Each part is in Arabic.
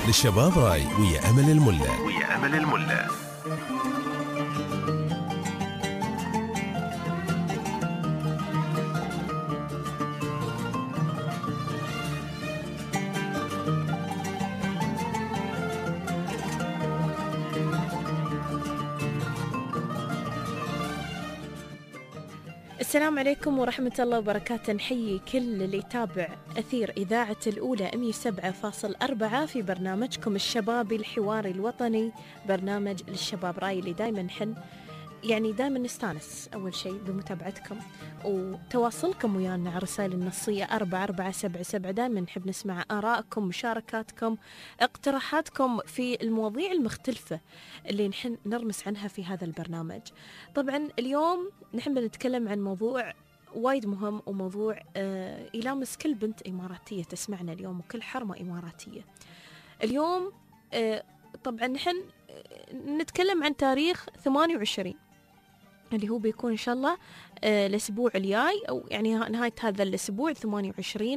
للشباب راي ويا أمل الملا. السلام عليكم ورحمة الله وبركاته. نحيي كل اللي يتابع أثير إذاعة الأولى 107.4 في برنامجكم الشبابي الحواري الوطني، برنامج للشباب راي، اللي دايما نحن دايما نستانس أول شيء بمتابعتكم وتواصلكم ويانا على رسائل النصية 4477. دايما نحب نسمع آرائكم، مشاركاتكم، اقتراحاتكم في المواضيع المختلفة اللي نحن نرمس عنها في هذا البرنامج. طبعا اليوم نحن بنتكلم عن موضوع وايد مهم، وموضوع يلامس كل بنت إماراتية تسمعنا اليوم وكل حرمة إماراتية اليوم. طبعا نحن نتكلم عن تاريخ 28 اللي هو بيكون إن شاء الله الأسبوع الجاي، أو نهاية هذا الأسبوع 28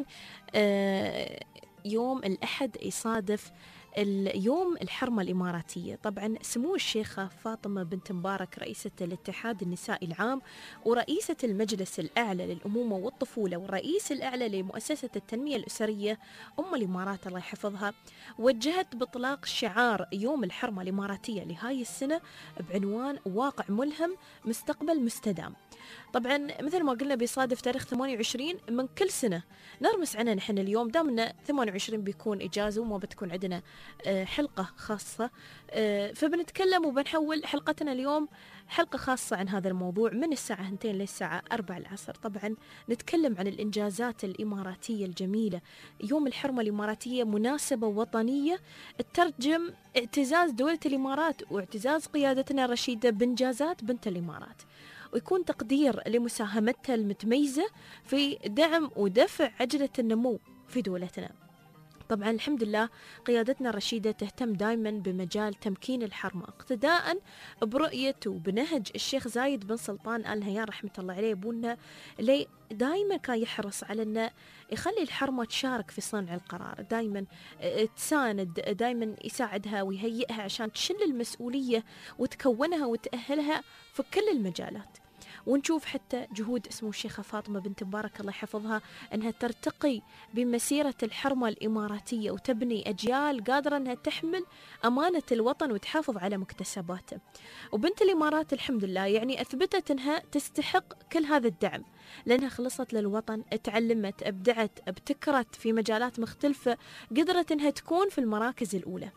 يوم الأحد يصادف اليوم الحرمة الإماراتية. طبعا سمو الشيخة فاطمة بنت مبارك رئيسة الاتحاد النسائي العام ورئيسة المجلس الأعلى للأمومة والطفولة والرئيس الأعلى لمؤسسة التنمية الأسرية الإمارات الله يحفظها، وجهت بإطلاق شعار يوم الحرمة الإماراتية لهاي السنة بعنوان واقع ملهم مستقبل مستدام. طبعا مثل ما قلنا بيصادف تاريخ 28 من كل سنة نرمس عنه نحن اليوم، دامنا 28 بيكون إجازة وما بتكون عندنا حلقة خاصة، فبنتكلم وبنحول حلقتنا اليوم حلقة خاصة عن هذا الموضوع من الساعة 2 للساعة 4 العصر. طبعا نتكلم عن الإنجازات الإماراتية الجميلة. يوم الحرمة الإماراتية مناسبة وطنية تترجم اعتزاز دولة الإمارات واعتزاز قيادتنا رشيدة بإنجازات بنت الإمارات، ويكون تقدير لمساهمتها المتميزة في دعم ودفع عجلة النمو في دولتنا. طبعا الحمد لله قيادتنا الرشيدة تهتم دائما بمجال تمكين الحرمة اقتداء برؤية وبنهج الشيخ زايد بن سلطان آل نهيان رحمة الله عليه أبونا، اللي دائما كان يحرص على أنه يخلي الحرمة تشارك في صنع القرار، دائما تساند، دائما يساعدها ويهيئها عشان تشل المسؤولية وتكونها وتأهلها في كل المجالات. ونشوف حتى جهود اسمه الشيخة فاطمة بنت مبارك الله يحفظها أنها ترتقي بمسيرة الحرمة الإماراتية وتبني أجيال قادرة أنها تحمل أمانة الوطن وتحافظ على مكتسباته. وبنت الإمارات الحمد لله أثبتت أنها تستحق كل هذا الدعم، لأنها خلصت للوطن، اتعلمت، أبدعت، ابتكرت في مجالات مختلفة، قدرت أنها تكون في المراكز الأولى.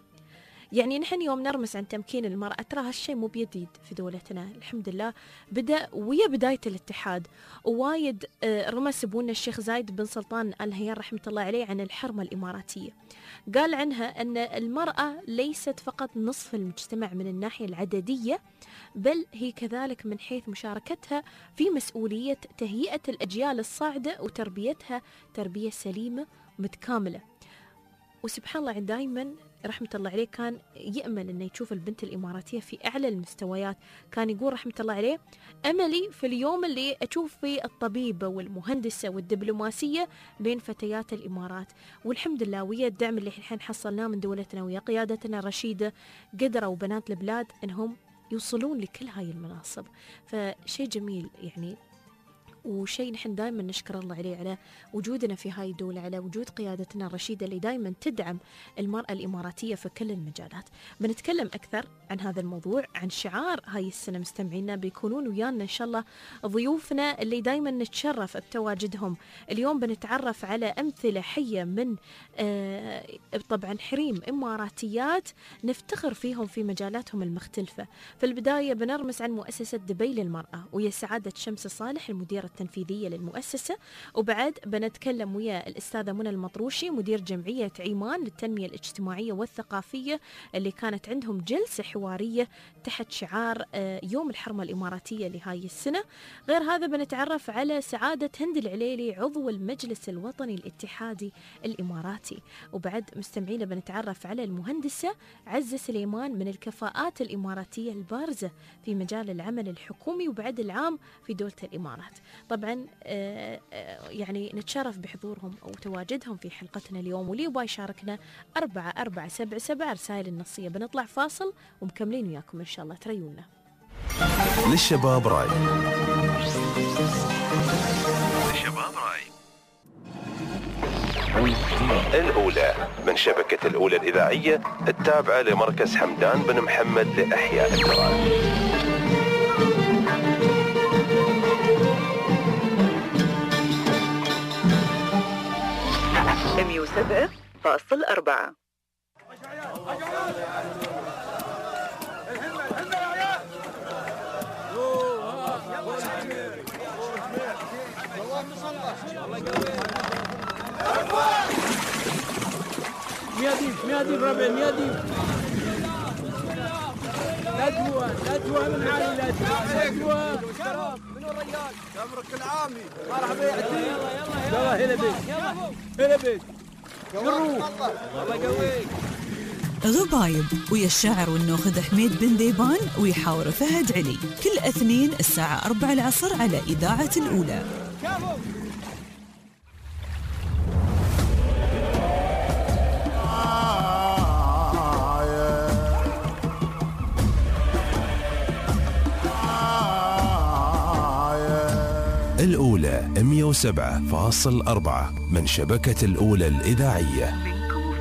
نحن يوم نرمس عن تمكين المرأة ترى هالشيء مو بيديد في دولتنا، الحمد لله بدأ ويا بداية الاتحاد، ووايد رمس ابونا الشيخ زايد بن سلطان آل نهيان رحمة الله عليه عن الحرمة الإماراتية. قال عنها أن المرأة ليست فقط نصف المجتمع من الناحية العددية، بل هي كذلك من حيث مشاركتها في مسؤولية تهيئة الأجيال الصاعدة وتربيتها تربية سليمة متكاملة. وسبحان الله دائما رحمة الله عليه كان يأمل أنه يشوف البنت الإماراتية في أعلى المستويات. كان يقول رحمة الله عليه: أملي في اليوم اللي أشوف فيه الطبيبة والمهندسة والدبلوماسية بين فتيات الإمارات. والحمد لله ويا الدعم اللي الحين حصلناه من دولتنا ويا قيادتنا الرشيدة قدروا بنات البلاد أنهم يوصلون لكل هاي المناصب، فشيء جميل وشيء نحن دائما نشكر الله عليه على وجودنا في هاي الدولة، على وجود قيادتنا الرشيدة اللي دائما تدعم المرأة الإماراتية في كل المجالات. بنتكلم أكثر عن هذا الموضوع، عن شعار هاي السنة. مستمعينا بيكونون ويانا إن شاء الله ضيوفنا اللي دائما نتشرف بتواجدهم. اليوم بنتعرف على أمثلة حية من طبعا حريم إماراتيات نفتخر فيهم في مجالاتهم المختلفة. في البداية بنرمس عن مؤسسة دبي للمرأة ويا سعادة شمس صالح المديرة التنفيذية للمؤسسة، وبعد بنتكلم ويا الأستاذة منى المطروشي مدير جمعية عيمان للتنمية الاجتماعية والثقافية، اللي كانت عندهم جلسة حوارية تحت شعار يوم الحرمة الإماراتية لهاي السنة. غير هذا بنتعرف على سعادة هند العليلي عضو المجلس الوطني الاتحادي الإماراتي، وبعد مستمعين بنتعرف على المهندسة عزة سليمان من الكفاءات الإماراتية البارزة في مجال العمل الحكومي وبعد العام في دولة الإمارات. طبعا يعني نتشرف بحضورهم أو تواجدهم في حلقتنا اليوم، واللي يبغى يشاركنا 4477 رسائل النصية. بنطلع فاصل ومكملين وياكم إن شاء الله، تريونا. للشباب راي. الأولى من شبكة الأولى الإذاعية التابعة لمركز حمدان بن محمد لإحياء التراث. .4 ميادين ربع ميادين. لا تهوى من عالي، لا تهوى. من الرجال تمرك العامي مرحبا يا عتيق. يلا هلا بيك هلا بيك. الله يقويك. غبايب ويا الشاعر والنوخذ حميد بن ذيبان ويحاور فهد علي، كل اثنين الساعة 4 العصر على إذاعة الأولى. الأولى 107.4 من شبكة الأولى الإذاعية.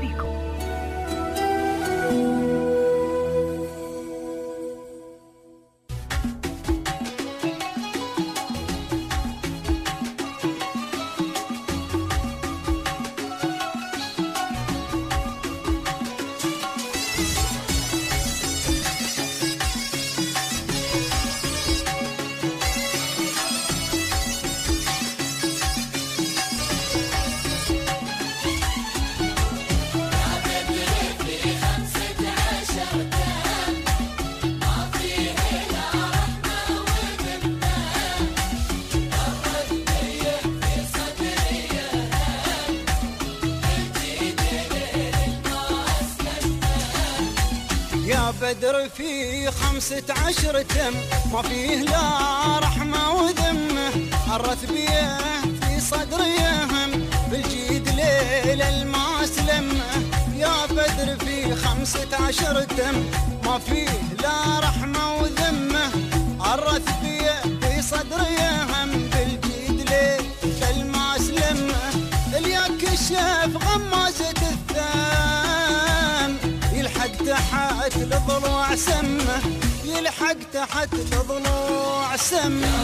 بدر في 15 تم، ما فيه لا رحمة وذمة، عرث بيه في صدري هم، بالجيد ليل الماس لمه. يا بدر في 15 تم، ما فيه لا رحمة وذمة، عرث بيه في صدري هم، بالجيد ليل الماس لمه. الياك الشاف غمازة الثام، يلحق تحت الضلوع سمه، يلحق تحت الضلوع سمه.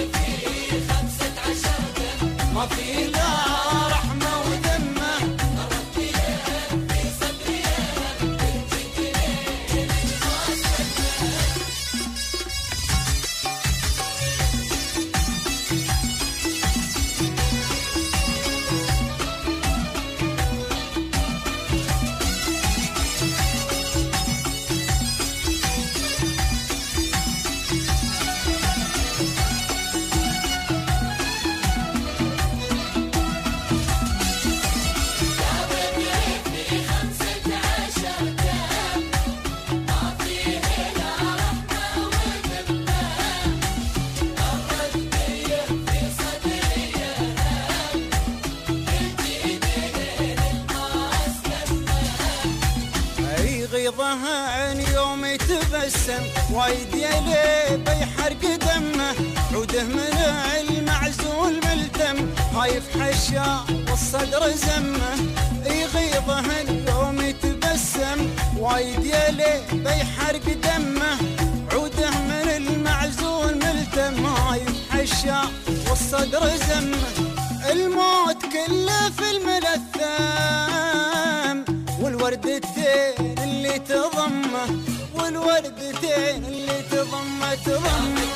ما في لا رحمة وذمة، عن يوم يتبسم، وايد يلي بيحرق دمه، عوده من المعزول ملتم، هايف حشا والصدر زمه. يغيظه اليوم يتبسم، وايد يلي بيحرق دمه، عوده من المعزول ملتم، هايف حشا والصدر زمه. الموت كله في الملثام، والوردتين اللي تضمه، والوردتين اللي تضمه تضمه.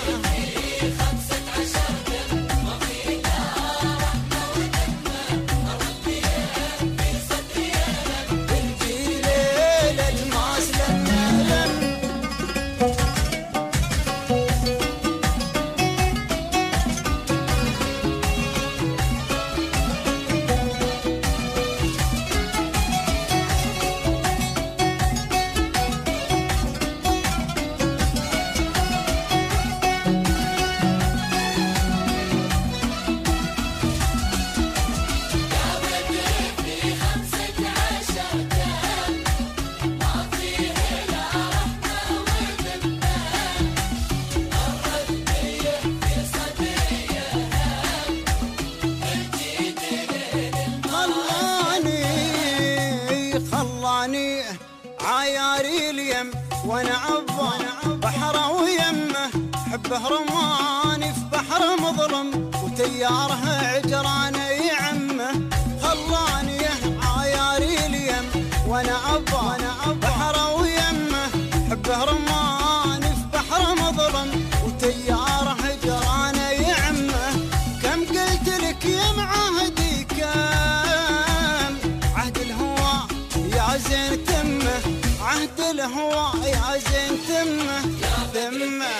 اليم وانا عبا بحر ويمه حبه رماني في بحر مظلم وتيارها عجران يعمه خلاني عياري اليم وانا عبا بحر ويمه حبه رماني في بحر مظلم وتيارها عجران يعمه كم قلت لك يا معاهدي كم عهد الهوى يا زين تمه عهد الهوى يا زين تمه تمه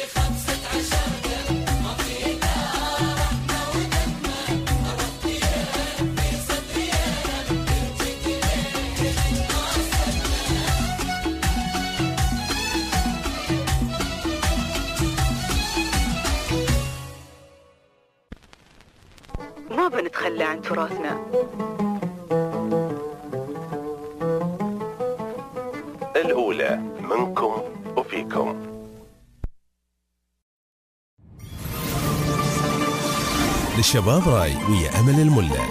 ما بنتخلى عن تراثنا. الأولى منكم وفيكم. للشباب راي ويا أمل الملا.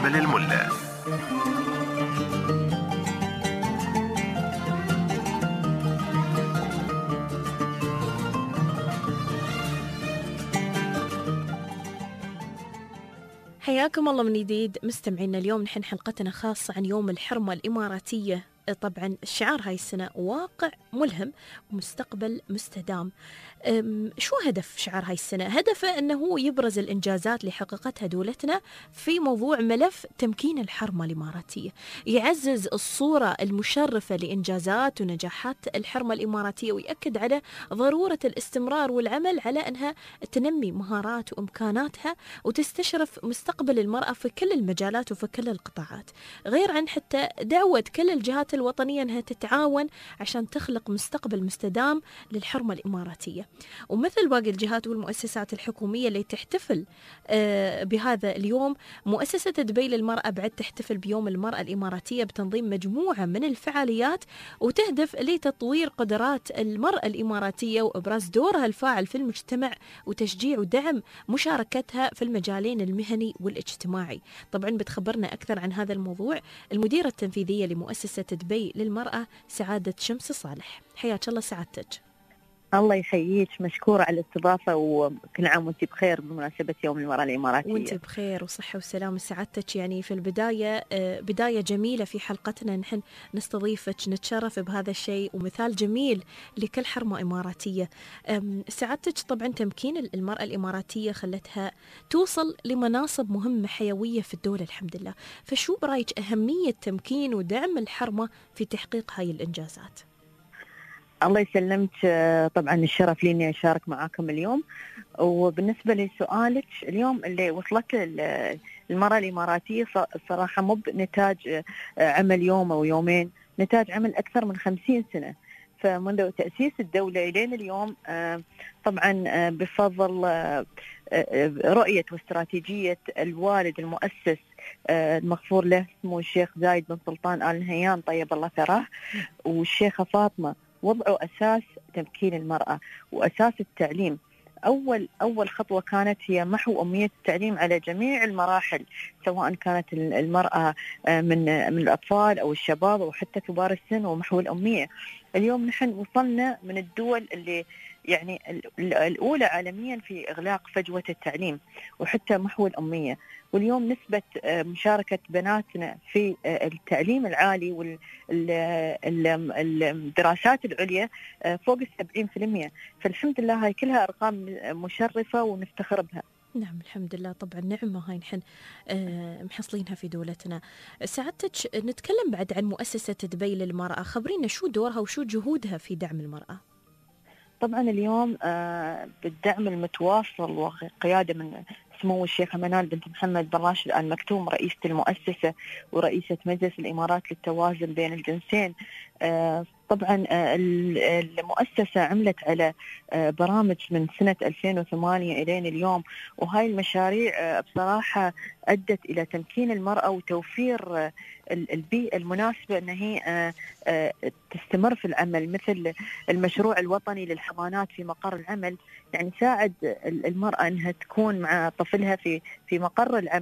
حياكم الله من جديد مستمعينا. اليوم نحن حلقتنا خاصة عن يوم الحرمة الإماراتية. طبعا شعار هاي السنة واقع ملهم ومستقبل مستدام. شو هدف شعار هاي السنة؟ هدفه أنه يبرز الإنجازات اللي حققتها دولتنا في موضوع ملف تمكين الحرمة الإماراتية، يعزز الصورة المشرفة لإنجازات ونجاحات الحرمة الإماراتية، ويأكد على ضرورة الاستمرار والعمل على أنها تنمي مهارات وإمكاناتها وتستشرف مستقبل المرأة في كل المجالات وفي كل القطاعات، غير عن حتى دعوة كل الجهات الوطنية أنها تتعاون عشان تخلق مستقبل مستدام للحرمة الإماراتية. ومثل باقي الجهات والمؤسسات الحكومية اللي تحتفل بهذا اليوم، مؤسسة دبي للمرأة بعد تحتفل بيوم المرأة الإماراتية بتنظيم مجموعة من الفعاليات وتهدف لتطوير قدرات المرأة الإماراتية وإبراز دورها الفاعل في المجتمع وتشجيع ودعم مشاركتها في المجالين المهني والاجتماعي. طبعا بتخبرنا أكثر عن هذا الموضوع المديرة التنفيذية لمؤسسة دبي للمرأة سعادة شمس صالح. حياك الله سعادتك. الله يحييك، مشكورة على الاستضافة وكل عام وانت بخير بمناسبة يوم المرأة الإماراتية. وانت بخير وصحة وسلامة سعادتك. يعني في البداية بداية جميلة في حلقتنا، نحن نستضيفك نتشرف بهذا الشيء ومثال جميل لكل حرمة إماراتية. سعادتك طبعا تمكين المرأة الإماراتية خلتها توصل لمناصب مهمة حيوية في الدولة الحمد لله، فشو برأيك أهمية تمكين ودعم الحرمة في تحقيق هاي الإنجازات؟ الله يسلمك، طبعا الشرف لي اني اشارك معاكم اليوم. وبالنسبه لسؤالك، اليوم اللي وصلت المراه الاماراتيه صراحه مو بنتاج عمل يوم او يومين، نتاج عمل اكثر من 50 سنه. فمنذ تاسيس الدوله الين اليوم طبعا بفضل رؤيه واستراتيجيه الوالد المؤسس المغفور له سمو الشيخ زايد بن سلطان آل نهيان طيب الله ثراه، والشيخة فاطمة، وضعوا أساس تمكين المرأة وأساس التعليم. أول خطوة كانت هي محو أمية التعليم على جميع المراحل، سواء كانت المرأة من الأطفال أو الشباب أو حتى كبار السن، ومحو الأمية. اليوم نحن وصلنا من الدول اللي يعني الأولى عالميا في إغلاق فجوة التعليم وحتى محو الأمية. واليوم نسبة مشاركة بناتنا في التعليم العالي والدراسات العليا فوق 70%. فالحمد لله هاي كلها أرقام مشرفة ونفتخر بها. نعم الحمد لله، طبعا نعمة هاي نحن محصلينها في دولتنا. سعادتك نتكلم بعد عن مؤسسة دبي للمرأة، خبرينا شو دورها وشو جهودها في دعم المرأة؟ طبعا اليوم بالدعم المتواصل وقيادة من سمو الشيخة منال بنت محمد بن راشد آل مكتوم رئيسة المؤسسة ورئيسة مجلس الإمارات للتوازن بين الجنسين. طبعا المؤسسة عملت على برامج من سنة 2008 إلى اليوم، وهاي المشاريع بصراحة أدت إلى تمكين المرأة وتوفير البيئة المناسبة أن هي تستمر في العمل، مثل المشروع الوطني للحضانات في مقر العمل، يعني ساعد المرأة أنها تكون مع طفلها في مقر العمل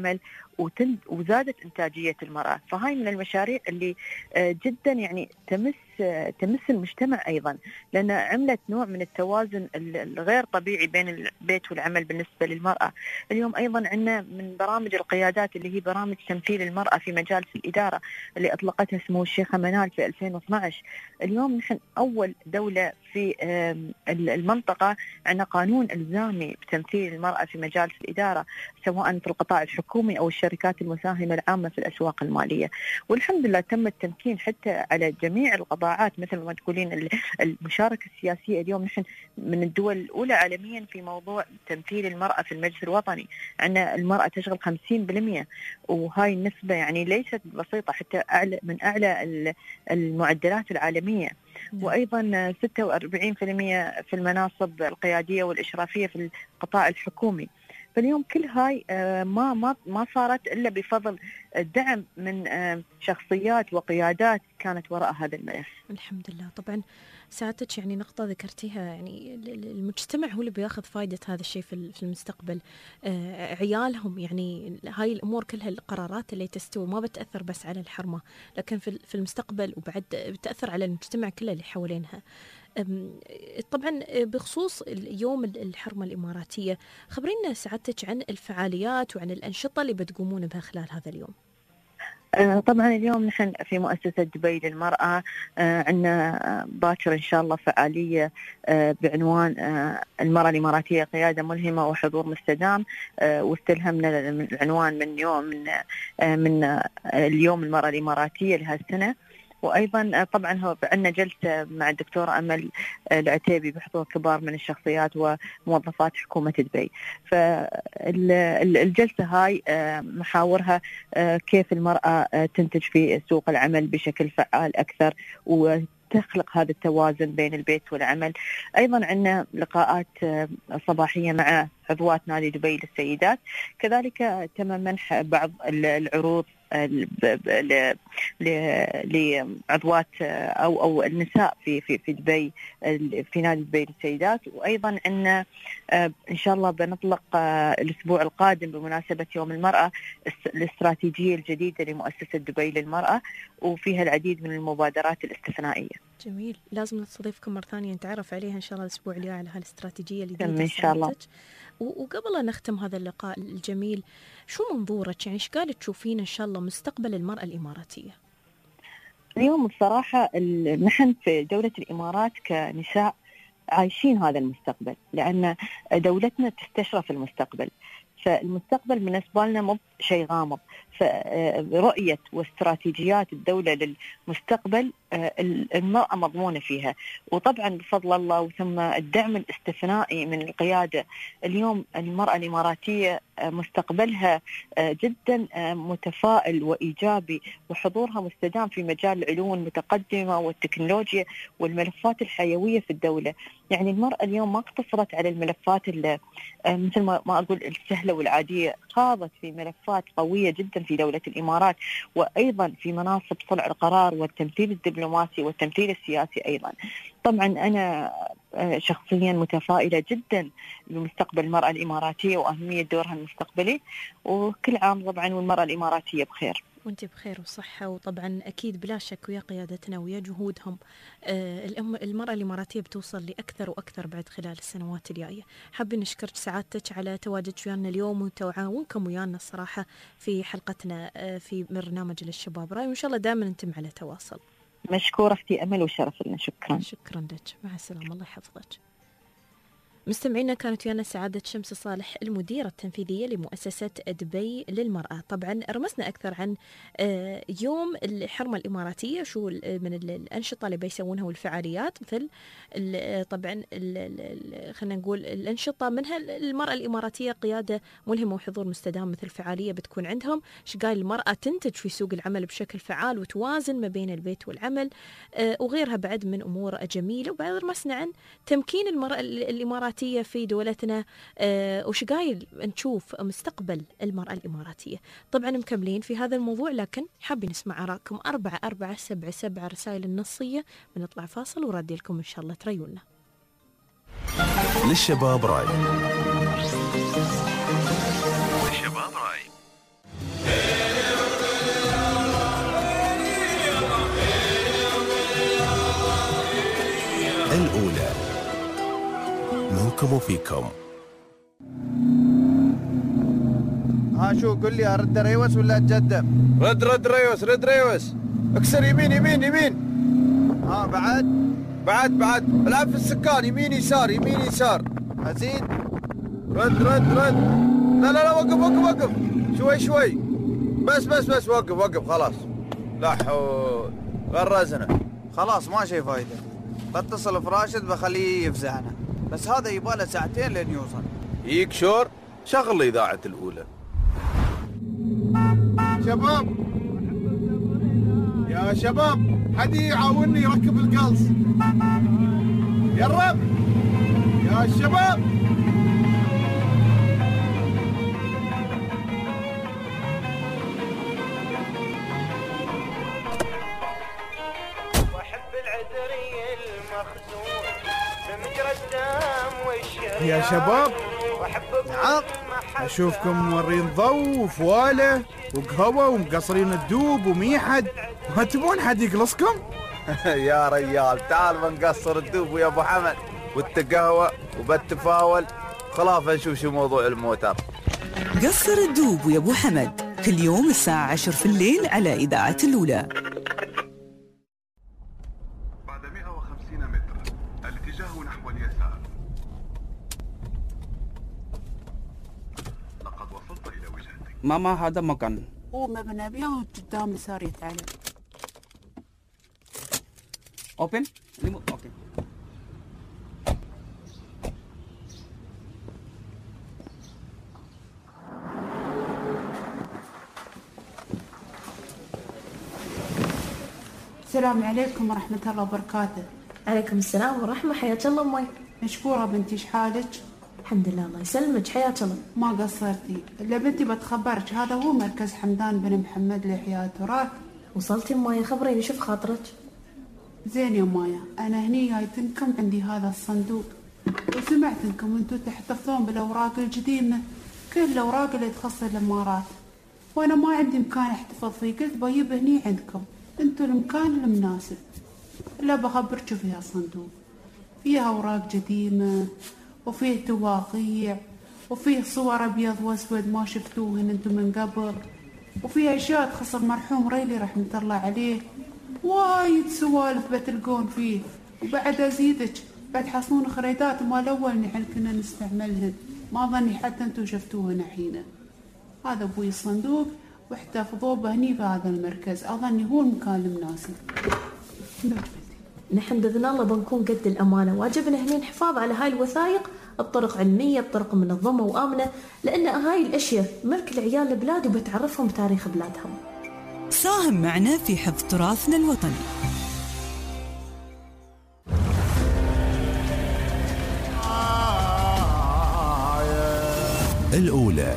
وزادت إنتاجية المرأة. فهاي من المشاريع اللي جدا يعني تمس المجتمع أيضا، لأن عملت نوع من التوازن الغير طبيعي بين البيت والعمل بالنسبة للمرأة. اليوم أيضا عندنا من برامج القيادات اللي هي برامج تمثيل المرأة في مجالس الإدارة اللي أطلقتها سمو الشيخة منال في 2012. اليوم نحن أول دولة في المنطقة عندنا قانون إلزامي بتمثيل المرأة في مجالس الإدارة، سواء في القطاع الحكومي أو الشركات المساهمة العامة في الأسواق المالية. والحمد لله تم التمكين حتى على جميع القطاعات، مثل ما تقولين المشاركة السياسية. اليوم نحن من الدول الأولى عالميا في موضوع تمثيل المرأة في المجلس الوطني، عندنا المرأة تشغل 50%، وهاي النسبة يعني ليست بسيطة، حتى من أعلى المعدلات العالمية. وأيضا 46% في المناصب القيادية والإشرافية في القطاع الحكومي. فاليوم كل هاي ما صارت إلا بفضل الدعم من شخصيات وقيادات كانت وراء هذا الملف. الحمد لله. طبعا ساعتك يعني نقطة ذكرتيها، يعني المجتمع هو اللي بياخذ فايدة هذا الشيء في المستقبل. عيالهم، يعني هاي الأمور كلها، القرارات اللي تستوي ما بتأثر بس على الحرمة، لكن في المستقبل وبعد بتأثر على المجتمع كله اللي حوالينها. طبعا بخصوص يوم الحرمة الإماراتية، خبرينا سعادتك عن الفعاليات وعن الأنشطة اللي بتقومون بها خلال هذا اليوم. طبعا اليوم نحن في مؤسسة دبي للمرأة عندنا باكر إن شاء الله فعالية بعنوان المرأة الإماراتية قيادة ملهمة وحضور مستدام، واستلهمنا العنوان من اليوم المرأة الإماراتية لهالسنة. وأيضا طبعا هو عندنا جلسة مع الدكتورة أمل العتيبي بحضور كبار من الشخصيات وموظفات حكومة دبي. فالجلسة هاي محاورها كيف المرأة تنتج في سوق العمل بشكل فعال أكثر وتخلق هذا التوازن بين البيت والعمل. أيضا عندنا لقاءات صباحية مع عضوات نادي دبي للسيدات، كذلك تم منح بعض العروض لعضوات أو النساء في دبي، في نادي دبي للسيدات. وأيضا عندنا إن شاء الله بنطلق الأسبوع القادم بمناسبة يوم المرأة الاستراتيجية الجديدة لمؤسسة دبي للمرأة، وفيها العديد من المبادرات الاستثنائية. جميل، لازم نستضيفكم مرة ثانية نتعرف عليها إن شاء الله الأسبوع الجاي على هالاستراتيجية الجديدة إن شاء الله. وقبل أن نختم هذا اللقاء الجميل، شو منظورك، يعني إيش قاعدة تشوفين إن شاء الله مستقبل المرأة الإماراتية؟ اليوم الصراحة نحن في دولة الإمارات كنساء عايشين هذا المستقبل، لأن دولتنا تستشرف المستقبل. فالمستقبل بالنسبة لنا مو شيء غامض، فرؤية واستراتيجيات الدولة للمستقبل المرأة مضمونة فيها. وطبعا بفضل الله وثم الدعم الاستثنائي من القيادة، اليوم المرأة الإماراتية مستقبلها جدا متفائل وإيجابي، وحضورها مستدام في مجال العلوم المتقدمة والتكنولوجيا والملفات الحيوية في الدولة. يعني المرأة اليوم ما اقتصرت على الملفات مثل ما أقول السهلة والعادية، خاضت في ملفات قوية جدا في دولة الإمارات، وأيضا في مناصب صنع القرار والتمثيل الدبلوماسي والتمثيل السياسي أيضا. طبعا أنا شخصيا متفائلة جدا بمستقبل المرأة الإماراتية وأهمية دورها المستقبلي، وكل عام طبعا والمرأة الإماراتية بخير. وانت بخير وصحة. وطبعا أكيد بلا شك ويا قيادتنا ويا جهودهم المرأة الإماراتية بتوصل لأكثر وأكثر بعد خلال السنوات الجاية. حابين نشكرك سعادتك على تواجدك ويانا اليوم وتعاونكم ويانا الصراحة في حلقتنا في برنامج للشباب راي، وإن شاء الله دائما نتم على تواصل. مشكورة أختي أمل وشرف لنا. شكرا لك، مع السلامة، الله يحفظك. مستمعينا، كانت ويانا سعادة شمس صالح المديرة التنفيذية لمؤسسة دبي للمرأة. طبعا رمسنا أكثر عن يوم الحرمة الإماراتية، شو من الأنشطة اللي بيسوونها والفعاليات، مثل طبعا خلينا نقول الأنشطة منها المرأة الإماراتية قيادة ملهمة وحضور مستدام، مثل فعالية بتكون عندهم شقاي المرأة تنتج في سوق العمل بشكل فعال وتوازن ما بين البيت والعمل، وغيرها بعد من أمور جميلة. وبعد رمسنا عن تمكين المرأة الإماراتية في دولتنا، وشقاي نشوف مستقبل المرأة الإماراتية. طبعا مكملين في هذا الموضوع، لكن حابين نسمع آراءكم. 4477 رسائل النصية. بنطلع فاصل وردي لكم إن شاء الله تريونا. للشباب راي. الأولى، منكم وفيكم. شو قل لي ارد ريوس ولا اتقدم؟ رد ريوس. اكسر يمين. بعد العب في السكان، يمين يسار. ازيد. رد. لا وقف. شوي. بس وقف خلاص. لا حول، غرزنا. خلاص ما شي فايدة. بتصل براشد بخليه يفزعنا، بس هذا يباله ساعتين لين يوصل. يكشور شغل إذاعة الأولى. يا شباب حد يعاونني يركب القلص. يا شباب. يا شباب، نعم، اشوفكم مورين ضو وفواله وقهوه ومقصرين الدوب وميحد، ما تبون حد يقلصكم؟ يا ريال تعال بنقصر الدوب ويا ابو حمد والتقهوه وبالتفاول. خلاص نشوف شو موضوع الموتر. قصر الدوب ويا ابو حمد كل يوم الساعة 10 في الليل على إذاعة الأولى. بعد 150 متر الاتجاه نحو اليسار. لقد وصلت إلى وجهتك. ماما هذا مكان. هو مبنى بيه وقدام يسار يتعلم. اوبن اوكي. السلام عليكم ورحمة الله وبركاته. عليكم السلام ورحمة. حياك الله أمي. مشكورة بنتي، شحالك؟ الحمد لله الله يسلمك. حياك الله. ما قصرتي إلا بنتي بتخبرك، هذا هو مركز حمدان بن محمد لإحياء التراث. وصلتي أمي؟ خبريني شوف خاطرك. زين يا مايا، أنا هني جايتنكم عندي هذا الصندوق، وسمعت انكم انتو تحتفظون بالأوراق القديمة، كل الأوراق اللي تخص الإمارات، وأنا ما عندي مكان احتفظ فيه، قلت بجيب هني عندكم انتو المكان المناسب. لا بخبرك فيها الصندوق، فيها أوراق قديمة وفيه تواقيع وفيه صور أبيض وأسود ما شفتوهن انتو من قبل، وفيه أشياء تخص المرحوم ريلي رحمة الله عليه، وايد سوالف بتلقون فيه. وبعد أزيدك بعد حصلون خريدات مال أول نحن كنا نستعملهن، ما ظني حتى انتو شفتوهن حين. هذا أبوي الصندوق واحتفظوه بهني في هذا المركز، أظني هو المكان المناسب. نحن بإذن الله بنكون قد الأمانة، واجبنا هنا الحفاظ على هاي الوثائق بطرق علمية، بطرق منظمة وآمنة، لأن هاي الأشياء ملك العيال البلاد وبتعرفهم بتاريخ بلادهم. ساهم معنا في حفظ تراثنا الوطني. الأولى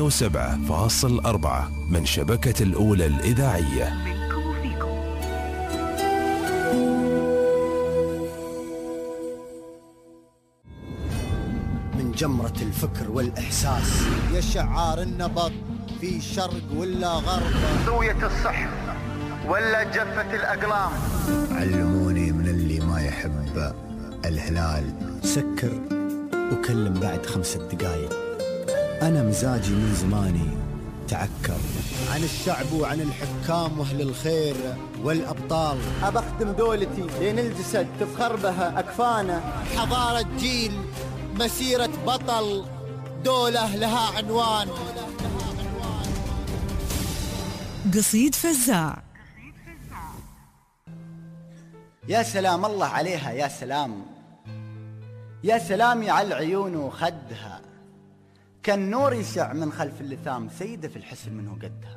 107.4 من شبكة الأولى الإذاعية. من جمرة الفكر والإحساس يشعار النبض في شرق ولا غرب، زوية الصح ولا جفة الأقلام. علموني من اللي ما يحب الهلال سكر وكلم بعد 5 دقايق. أنا مزاجي من زماني تعكر عن الشعب وعن الحكام وأهل الخير والأبطال. أبخدم دولتي لين الجسد تفخر بها أكفانه. حضارة جيل، مسيرة بطل، دولة لها عنوان. قصيد فزاع. يا سلام الله عليها، يا سلام يا سلامي على العيون وخدها، كالنور يشع من خلف اللثام، سيدة في الحسن منه قدها.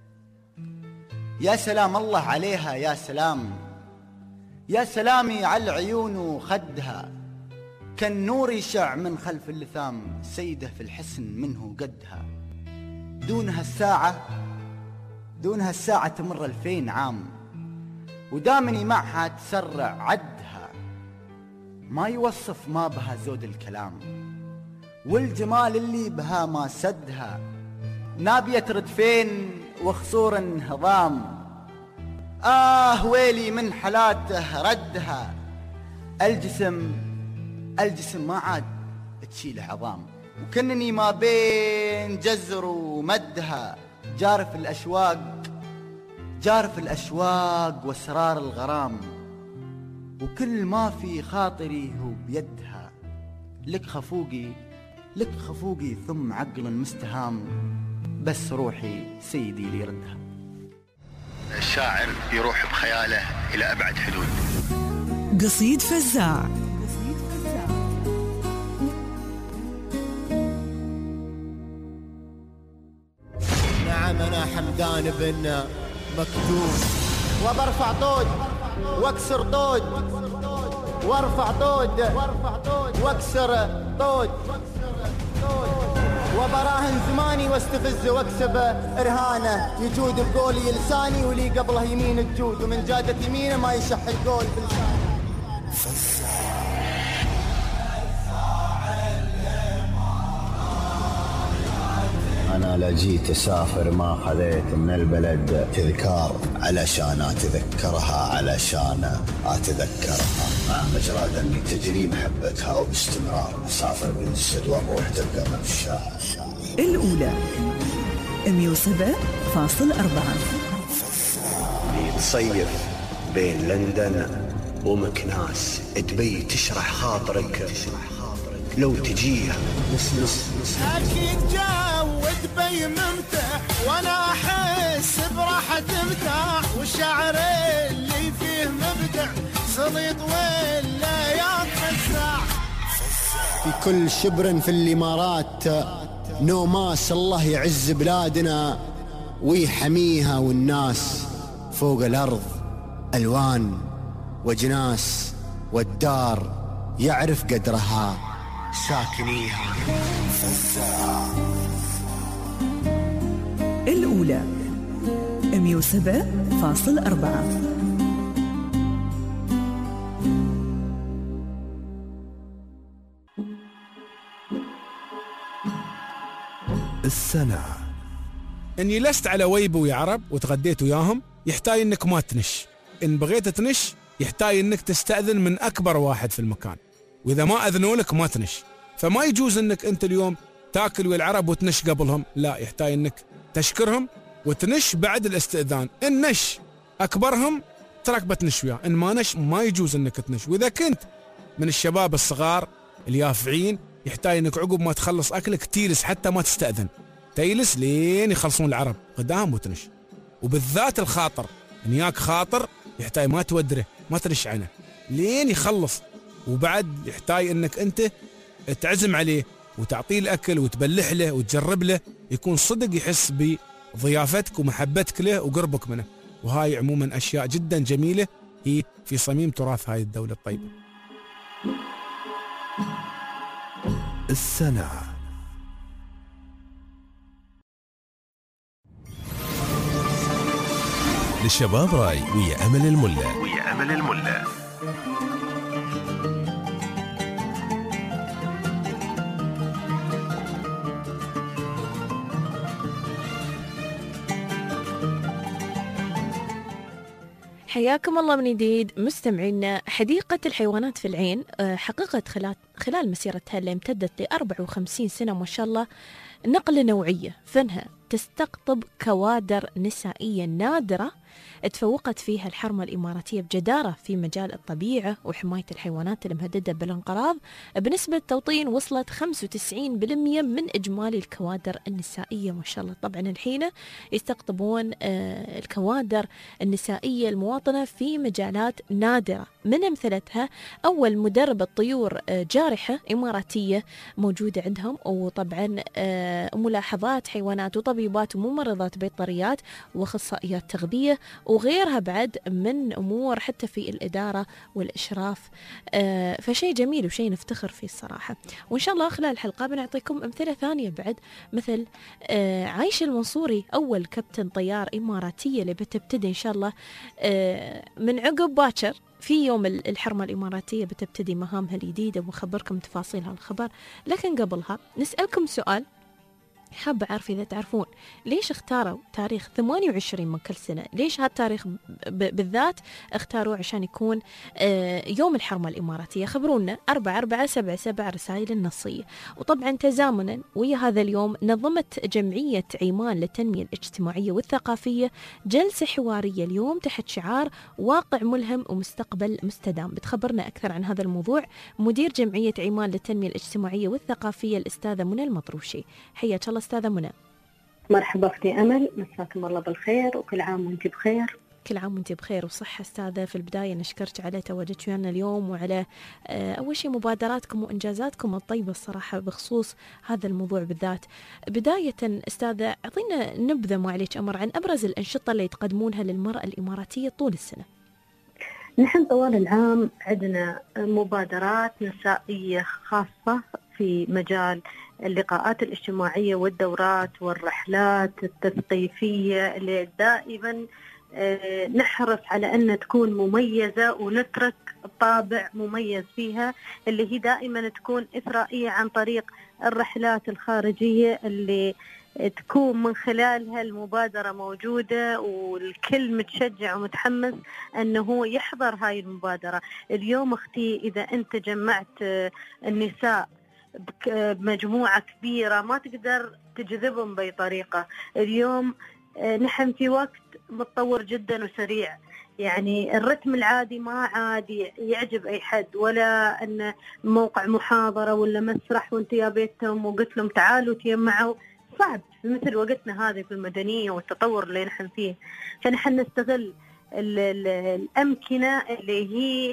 يا سلام الله عليها، يا سلام يا سلامي على العيون وخدها، كالنور يشع من خلف اللثام، سيدة في الحسن منه قدها. دونها الساعة تمر 2000 عام، ودامني معها تسرع عدها، ما يوصف ما بها زود الكلام، والجمال اللي بها ما سدها، نابية ردفين وخصور انهضام. ويلي من حلاته ردها، الجسم ما عاد تشيله عظام، وكنني ما بين جزر ومدها جارف الأشواق وأسرار الغرام، وكل ما في خاطري هو بيدها. لك خفوقي ثم عقل مستهام، بس روحي سيدي اللي يردها. الشاعر يروح بخياله إلى أبعد حدود. قصيد فزاع. نعم أنا حمدان بن مكتوب، وبرفع طود واكسر طود، وارفع طود واكسر طود، وبراهن زماني واستفز واكسب إرهانه، يجود بقولي لساني ولي قبله يمين تجود، ومن جادت يمينه ما يشح القول بلسانه. أنا لجيت أسافر ما خذيت من البلد تذكار، علشان أتذكرها مع مجرى دمي تجري محبتها، وباستمرار أسافر بنسد وأروح تلقى من الشاعر. الأولى 107.4. تصيف بين لندن ومكناس، تبي تشرح خاطرك لو تجيها أكيد جو دبي ممتع، وأنا أحس براحة مرتاح، والشعر اللي فيه مبدع سليط ولا يتفزع. في كل شبر في الإمارات نوماس، الله يعز بلادنا ويحميها، والناس فوق الأرض ألوان وجناس، والدار يعرف قدرها ساكنيها. الأولى 107.4. السنة. إني لست على ويبو يا عرب وتغديت وياهم، يحتاج إنك ما تنش. إن بغيت تنش يحتاج إنك تستأذن من أكبر واحد في المكان، وإذا ما أذنوا لك ما تنش. فما يجوز إنك أنت اليوم تاكل ويا العرب وتنش قبلهم، لا، يحتاج إنك تشكرهم وتنش بعد الاستئذان. إن نش أكبرهم تراك بتنش وياه، إن ما نش ما يجوز إنك تنش. وإذا كنت من الشباب الصغار اليافعين يحتاج إنك عقب ما تخلص أكلك تيلس، حتى ما تستأذن، تيلس لين يخلصون العرب قدام وتنش. وبالذات الخاطر، إن ياك خاطر يحتاج ما تودره، ما تنش عنه لين يخلص. وبعد يحتاج إنك أنت تعزم عليه وتعطيه الأكل وتبلح له وتجرب له، يكون صدق يحس بضيافتك ومحبتك له وقربك منه. وهاي عموما أشياء جدا جميلة هي في صميم تراث هاي الدولة الطيبة. السنة. للشباب راي ويا أمل الملا. حياكم الله من جديد مستمعينا. حديقة الحيوانات في العين حققت خلال مسيرتها اللي امتدت ل54 سنة ما شاء الله نقلة نوعية، فإنها تستقطب كوادر نسائية نادرة تفوقت فيها الحرمة الإماراتية بجدارة في مجال الطبيعة وحماية الحيوانات المهددة بالانقراض، بنسبة توطين وصلت 95% من إجمالي الكوادر النسائية ما شاء الله. طبعا الحين يستقطبون الكوادر النسائية المواطنة في مجالات نادرة، من أمثلتها أول مدربة طيور جارحة إماراتية موجودة عندهم، وطبعا ملاحظات حيوانات وطبيبات وممرضات بيطريات وأخصائيات تغذية وغيرها بعد من أمور حتى في الإدارة والإشراف. فشيء جميل وشيء نفتخر فيه الصراحة. وإن شاء الله خلال الحلقة بنعطيكم أمثلة ثانية بعد، مثل عايشة المنصوري أول كابتن طيار إماراتية اللي بتبتدي إن شاء الله من عقب باكر في يوم الحرمة الإماراتية بتبتدي مهامها الجديدة، وخبركم تفاصيل هالخبر. لكن قبلها نسألكم سؤال، حابة أعرف إذا تعرفون ليش اختاروا تاريخ 28 من كل سنة؟ ليش هالتاريخ بالذات اختاروا عشان يكون يوم الحرمة الإماراتية؟ خبرونا 4477 رسائل النصية. وطبعا تزامنا ويا هذا اليوم نظمت جمعية عمان للتنمية الاجتماعية والثقافية جلسة حوارية اليوم تحت شعار واقع ملهم ومستقبل مستدام. بتخبرنا أكثر عن هذا الموضوع مدير جمعية عمان للتنمية الاجتماعية والثقافية الأستاذة منى المطروشي. حياك الله أستاذة منى. مرحبا أختي أمل، مساكم الله بالخير وكل عام وأنت بخير. كل عام وأنت بخير وصحة أستاذة. في البداية نشكرك على تواجدك ويانا اليوم وعلى أول شيء مبادراتكم وإنجازاتكم الطيبة الصراحة بخصوص هذا الموضوع بالذات. بداية أستاذة أعطينا نبذة معليش أمر عن أبرز الأنشطة اللي تقدمونها للمرأة الإماراتية طول السنة. نحن طوال العام عندنا مبادرات نسائية خاصة في مجال اللقاءات الاجتماعية والدورات والرحلات التثقيفية اللي دائما نحرص على أن تكون مميزة ونترك طابع مميز فيها، اللي هي دائما تكون إثرائية عن طريق الرحلات الخارجية اللي تكون من خلالها المبادرة موجودة والكل متشجع ومتحمس أنه يحضر هاي المبادرة. اليوم أختي إذا أنت جمعت النساء بمجموعة كبيرة ما تقدر تجذبهم بأي طريقة. اليوم نحن في وقت متطور جدا وسريع، يعني الرتم العادي ما عادي يعجب أي حد، ولا أن موقع محاضرة ولا مسرح وانت يا بيتهم وقلت لهم تعالوا تجمعوا، صعب في مثل وقتنا هذه في المدنية والتطور اللي نحن فيه. فنحن نستغل الأمكنة اللي هي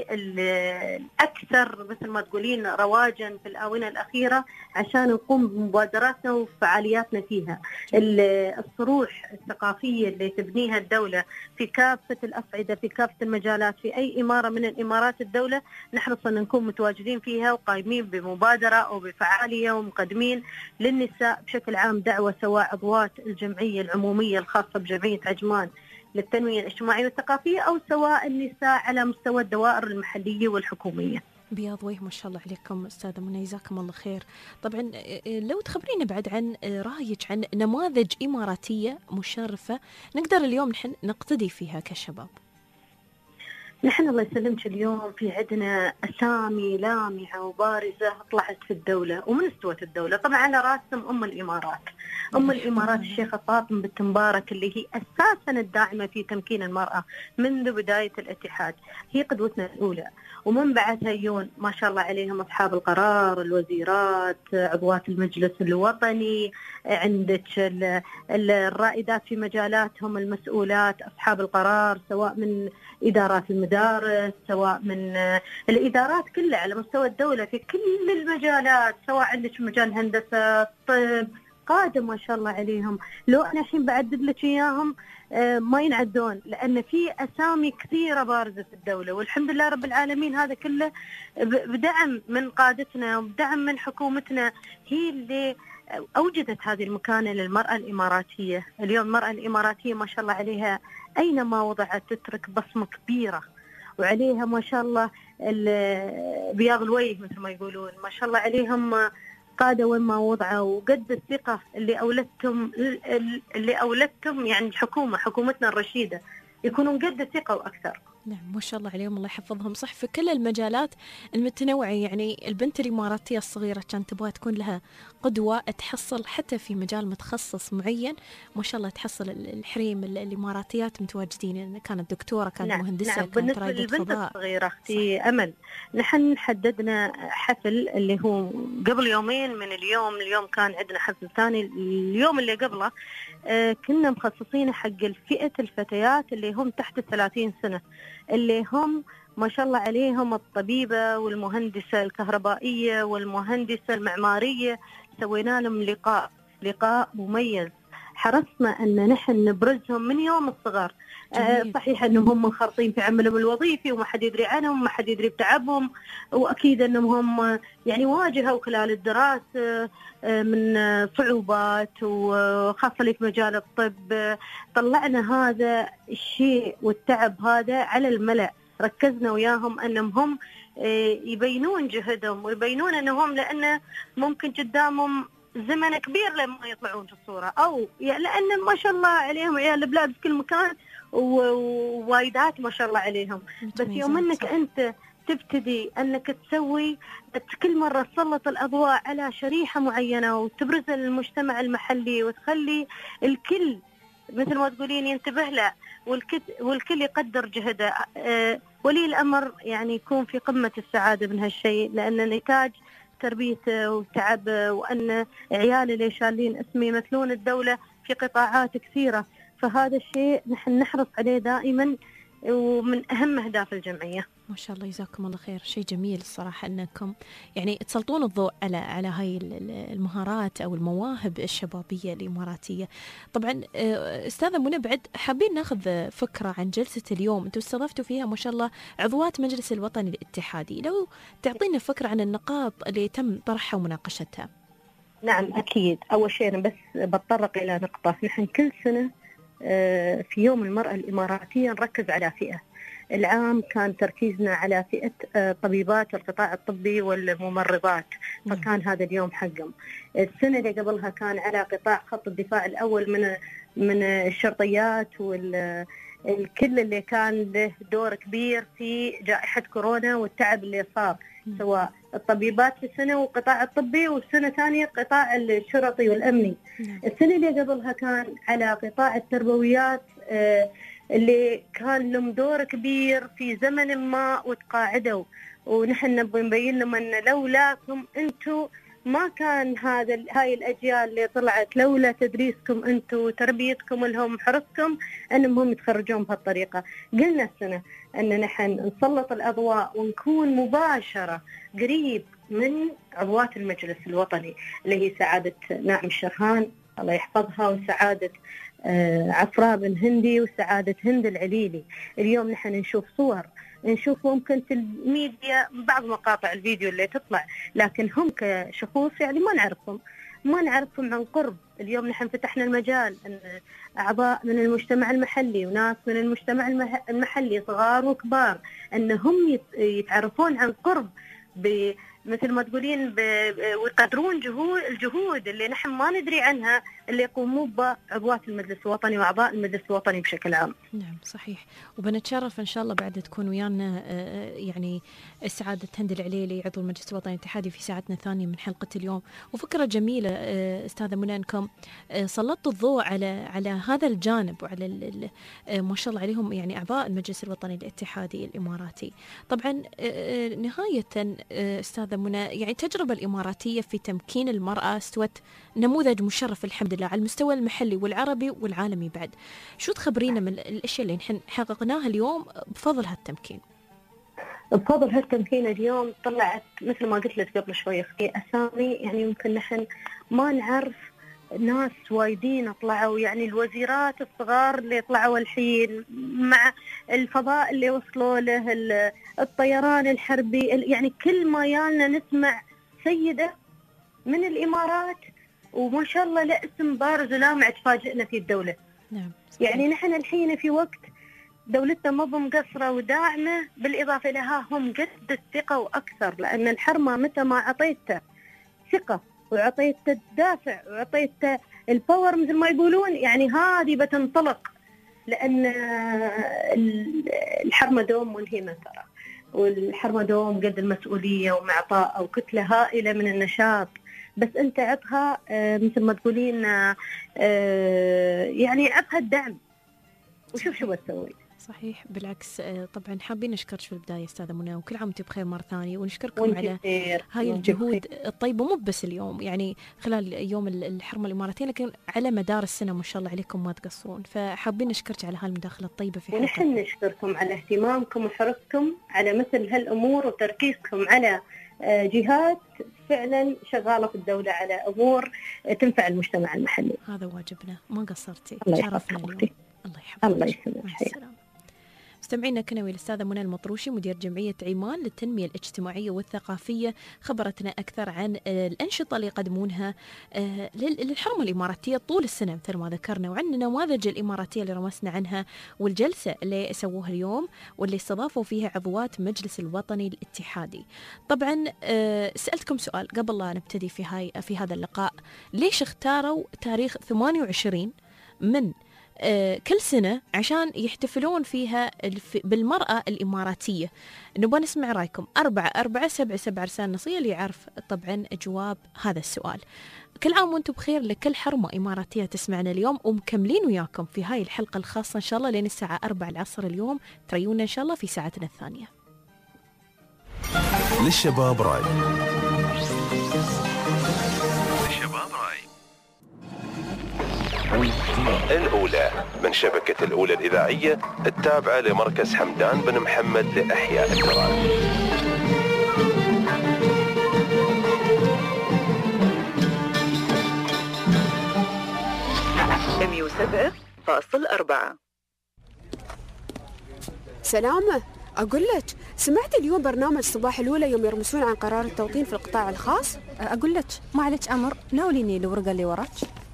الأكثر مثل ما تقولين رواجا في الآونة الأخيرة عشان نقوم بمبادراتنا وفعالياتنا فيها. الصروح الثقافية اللي تبنيها الدولة في كافة الأصعدة في كافة المجالات في أي إمارة من الإمارات الدولة نحرص أن نكون متواجدين فيها وقائمين بمبادرة أو بفعالية ومقدمين للنساء بشكل عام دعوة، سواء عضوات الجمعية العمومية الخاصة بجمعية عجمان للتنمية الاجتماعية والثقافية أو سواء النساء على مستوى الدوائر المحلية والحكومية. بياض وجه ما شاء الله عليكم أستاذة منى، جزاكم الله خير. طبعا لو تخبرينا بعد عن رأيك عن نماذج إماراتية مشرفة نقدر اليوم نحن نقتدي فيها كشباب. نحن الله يسلمك اليوم في عندنا أسامي لامعة وبارزة طلعت في الدولة ومن استوت الدولة، طبعا على راسهم أم الإمارات. أم الإمارات الشيخة فاطمة بنت مبارك اللي هي أساسا الداعمة في تمكين المرأة منذ بداية الاتحاد، هي قدوتنا الأولى. ومن بعدها يون ما شاء الله عليهم أصحاب القرار، الوزيرات، عضوات المجلس الوطني، عندك الرائدات في مجالاتهم، المسؤولات، أصحاب القرار سواء من إدارات المدارس سواء من الإدارات كلها على مستوى الدولة في كل المجالات، سواء عندك في مجال الهندسة، الطب، قادم ما شاء الله عليهم. لو أنا الحين بعدد لك إياهم ما ينعدون، لأن في أسامي كثيرة بارزة في الدولة، والحمد لله رب العالمين هذا كله بدعم من قادتنا وبدعم من حكومتنا، هي اللي أوجدت هذه المكانة للمرأة الإماراتية. اليوم المرأة الإماراتية ما شاء الله عليها أينما وضعت تترك بصمة كبيرة، وعليها ما شاء الله بياض الوجه مثل ما يقولون، ما شاء الله عليهم قادة وين ما وضعوا، وقد الثقة اللي أولدتهم يعني حكومتنا الرشيدة يكونون قد الثقة وأكثر. نعم ما شاء الله عليهم الله يحفظهم. صح في كل المجالات المتنوعة، يعني البنت الإماراتية الصغيرة كانت تبغى تكون لها قدوة، تحصل حتى في مجال متخصص معين ما شاء الله تحصل الحريم الإماراتيات متواجدين، كانت دكتورة، كانت مهندسة، كانت بالنسبة للبنت الصغيرة أختي أمل نحن حددنا حفل اللي هو قبل يومين من اليوم كان عندنا حفل ثاني اليوم اللي قبله، كنا مخصصين حق الفئة الفتيات اللي هم تحت 30 سنة اللي هم ما شاء الله عليهم الطبيبة والمهندسة الكهربائية والمهندسة المعمارية. سوينا لهم لقاء مميز، حرصنا أن نحن نبرزهم من يوم الصغر. صحيح أنهم هم منخرطين في عملهم الوظيفي وما حد يدري عنهم وما حد يدري بتعبهم، وأكيد أنهم هم يعني واجهوا خلال الدراسة من صعوبات، وخاصة في مجال الطب. طلعنا هذا الشيء والتعب هذا على الملأ، ركزنا وياهم أنهم هم يبينون جهدهم ويبينون أنهم، لأن ممكن قدامهم زمن كبير لما يطلعون في الصورة، أو يعني لأن ما شاء الله عليهم عيال البلاد في كل مكان ووايدات ما شاء الله عليهم. بس يوم أنك أنت تبتدي أنك تسوي كل مرة تسلط الأضواء على شريحة معينة وتبرزها للمجتمع المحلي وتخلي الكل مثل ما تقولين ينتبه له والكل يقدر جهده، ولي الأمر يعني يكون في قمة السعادة من هالشيء، لأن نتاج تربيته وتعبه وأن عيال اللي شالين اسمي يمثلون الدولة في قطاعات كثيرة. فهذا الشيء نحن نحرص عليه دائما ومن أهم أهداف الجمعية. ما شاء الله جزاكم الله خير. شيء جميل الصراحة أنكم يعني تسلطون الضوء على هاي المهارات أو المواهب الشبابية الإماراتية. طبعا أستاذة منى بعد حابين ناخذ فكرة عن جلسة اليوم، أنتم استضفتوا فيها ما شاء الله عضوات مجلس الوطني الاتحادي، لو تعطينا فكرة عن النقاط اللي تم طرحها ومناقشتها. نعم أكيد. أول شيء أنا بس بتطرق إلى نقطة، نحن كل سنة في يوم المرأة الإماراتية نركز على فئة. العام كان تركيزنا على فئة طبيبات القطاع الطبي والممرضات، فكان هذا اليوم حقهم. السنة اللي قبلها كان على قطاع خط الدفاع الأول من الشرطيات والكل اللي كان له دور كبير في جائحة كورونا والتعب اللي صار، سواء الطبيبات في سنة وقطاع الطبي، والسنة ثانية قطاع الشرطي والأمني. السنة اللي قبلها كان على قطاع التربويات اللي كان لهم دور كبير في زمن ما وتقاعدوا، ونحن نبغى نبين لهم أن لولاكم أنتم ما كان هاي الأجيال اللي طلعت، لولا تدريسكم أنتم وتربيتكم لهم حرصكم أنهم هم يتخرجون بهالطريقة. قلنا السنة أن نحن نسلط الأضواء ونكون مباشرة قريب من عضوات المجلس الوطني اللي هي سعادة ناعم الشرهان الله يحفظها، وسعادة عفراء بن هندي، وسعادة هند العليلي. اليوم نحن نشوف صور، نشوف ممكن في الميديا بعض مقاطع الفيديو اللي تطلع، لكن هم كشخوص يعني ما نعرفهم عن قرب. اليوم نحن فتحنا المجال أن أعضاء من المجتمع المحلي وناس من المجتمع المحلي صغار وكبار أنهم يتعرفون عن قرب مثل ما تقولين ويقدرون الجهود اللي نحن ما ندري عنها اللي يقومون بها عضوات المجلس الوطني وأعضاء المجلس الوطني بشكل عام. نعم صحيح. وبنتشرف إن شاء الله بعد تكون ويانا يعني سعادة هند العليلي عضو المجلس الوطني الاتحادي في ساعتنا الثانية من حلقة اليوم. وفكرة جميلة أستاذة منى أنكم سلطتوا الضوء على هذا الجانب وعلى ما شاء الله عليهم يعني أعضاء المجلس الوطني الاتحادي الإماراتي. طبعا نهاية أستاذة منى، يعني التجربة الإماراتية في تمكين المرأة استوت نموذج مشرف الحمد لله على المستوى المحلي والعربي والعالمي. بعد شو تخبرينا من الأشياء اللي نحن حققناها اليوم بفضل هالتمكين؟ بفضل هالتمكين اليوم طلعت مثل ما قلت لك قبل شوي اختي أسامي يعني يمكن نحن ما نعرف، ناس وايدين طلعوا، يعني الوزيرات الصغار اللي طلعوا الحين مع الفضاء اللي وصلوا له، الطيران الحربي، يعني كل ما يالنا نسمع سيدة من الإمارات وما شاء الله لا اسم بارز ولامع تفاجئنا في الدولة. نعم. يعني نحن الحين في وقت دولتنا ما مقصرة وداعمة، بالإضافة لها هم قد الثقة وأكثر، لأن الحرمة متى ما عطيته ثقة وعطيته الدافع وعطيته الباور مثل ما يقولون، يعني هذه بتنطلق، لأن الحرمة دوم ملهمة ترى، والحرمة دوم قد المسؤولية ومعطاء أو كتلة هائلة من النشاط، بس أنت عطها مثل ما تقولين يعني عطها الدعم وشوف شو بتسوي. صحيح بالعكس. طبعا حابين نشكرك في البداية أستاذة منى، وكل عام وانتم بخير مرة ثانية، ونشكركم على هاي الجهود الطيبة، مو بس اليوم يعني خلال يوم الحرمة الإماراتية، لكن على مدار السنة ما شاء الله عليكم ما تقصرون. فحابين نشكرك على هالمداخلة الطيبة في حلقة. ونحن نشكركم على اهتمامكم وحرصكم على مثل هالأمور وتركيزكم على جهات فعلا شغالة في الدولة على أمور تنفع المجتمع المحلي. هذا واجبنا، ما قصرتي. الله يحفظك. الله يحفظك. الله يسلمك. مستمعينا كنا ويا الأستاذة منى المطروشي مدير جمعية عمان للتنمية الاجتماعية والثقافية، خبرتنا أكثر عن الأنشطة اللي يقدمونها للحرمة الإماراتية طول السنة مثل ما ذكرنا، وعن النماذج الإماراتية اللي رمسنا عنها، والجلسة اللي سووها اليوم واللي استضافوا فيها عضوات مجلس الوطني الاتحادي. طبعا سألتكم سؤال قبل لا نبتدي في هذا اللقاء، ليش اختاروا تاريخ 28 من كل سنة عشان يحتفلون فيها بالمرأة الإماراتية؟ نبغى نسمع رأيكم. 447 رسالة نصية اللي يعرف طبعا جواب هذا السؤال. كل عام وانتم بخير لكل حرمة إماراتية تسمعنا اليوم، ومكملين وياكم في هاي الحلقة الخاصة إن شاء الله لين الساعة 4 العصر اليوم. تريونا إن شاء الله في ساعتنا الثانية. للشباب راي. الأولى من شبكة الأولى الإذاعية التابعة لمركز حمدان بن محمد لإحياء التراث. سلامة، أقول لك سمعت اليوم برنامج صباح الأولى يوم يرمسون عن قرار التوطين في القطاع الخاص؟ أقول لك ما عليك أمر، ناوليني الورقة اللي وراك.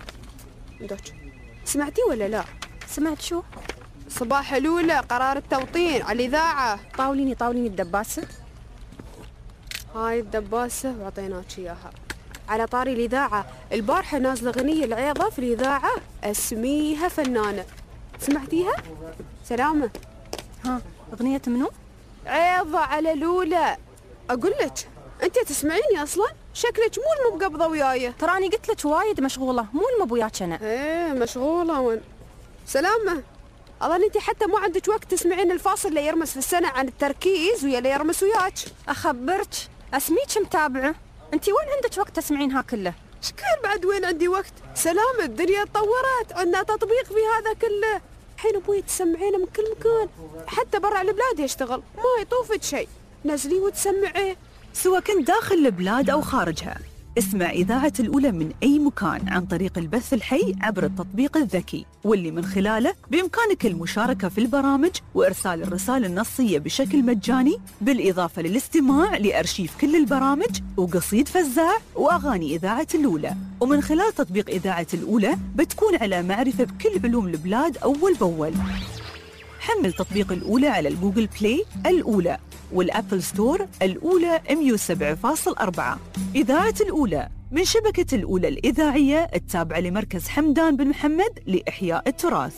سمعتي ولا لا؟ سمعت شو؟ صباح الأولى قرار التوطين على الإذاعة. طاوليني الدباسة. هاي الدباسة وعطيناك إياها. على طاري الإذاعة، البارحة نازلة غنية العيضة في الإذاعة اسميها فنانة، سمعتيها؟ سلامة. ها أغنية منو؟ عيضة على الأولى. أقول لك أنت تسمعيني أصلا؟ شكلك مو المقبضة وياي. تراني قلت لك وايد مشغولة، مو المبوياك أنا. إيه مشغولة وين؟ سلامة، أظن أنت حتى مو عندك وقت تسمعين الفاصل اللي يرمس في السنة عن التركيز ويا اللي يرمس وياك. أخبرك أسميك متابعة، أنت وين عندك وقت تسمعينها كله؟ شكل بعد وين عندي وقت؟ سلامة، الدنيا تطورت، عندنا تطبيق في هذا كله. الحين أبوي تسمعينه من كل مكان، حتى برا البلاد يشتغل، ما يطوفك شيء، نزلي وتسمعيه. سواء كنت داخل البلاد أو خارجها، اسمع إذاعة الأولى من أي مكان عن طريق البث الحي عبر التطبيق الذكي، واللي من خلاله بإمكانك المشاركة في البرامج وإرسال الرسائل النصية بشكل مجاني، بالإضافة للاستماع لأرشيف كل البرامج وقصيد فزاع وأغاني إذاعة الأولى. ومن خلال تطبيق إذاعة الأولى بتكون على معرفة بكل علوم البلاد أول بأول. حمل تطبيق الأولى على الجوجل بلاي الأولى والأبل ستور الأولى 107.4. إذاعة الأولى من شبكة الأولى الإذاعية التابعة لمركز حمدان بن محمد لإحياء التراث.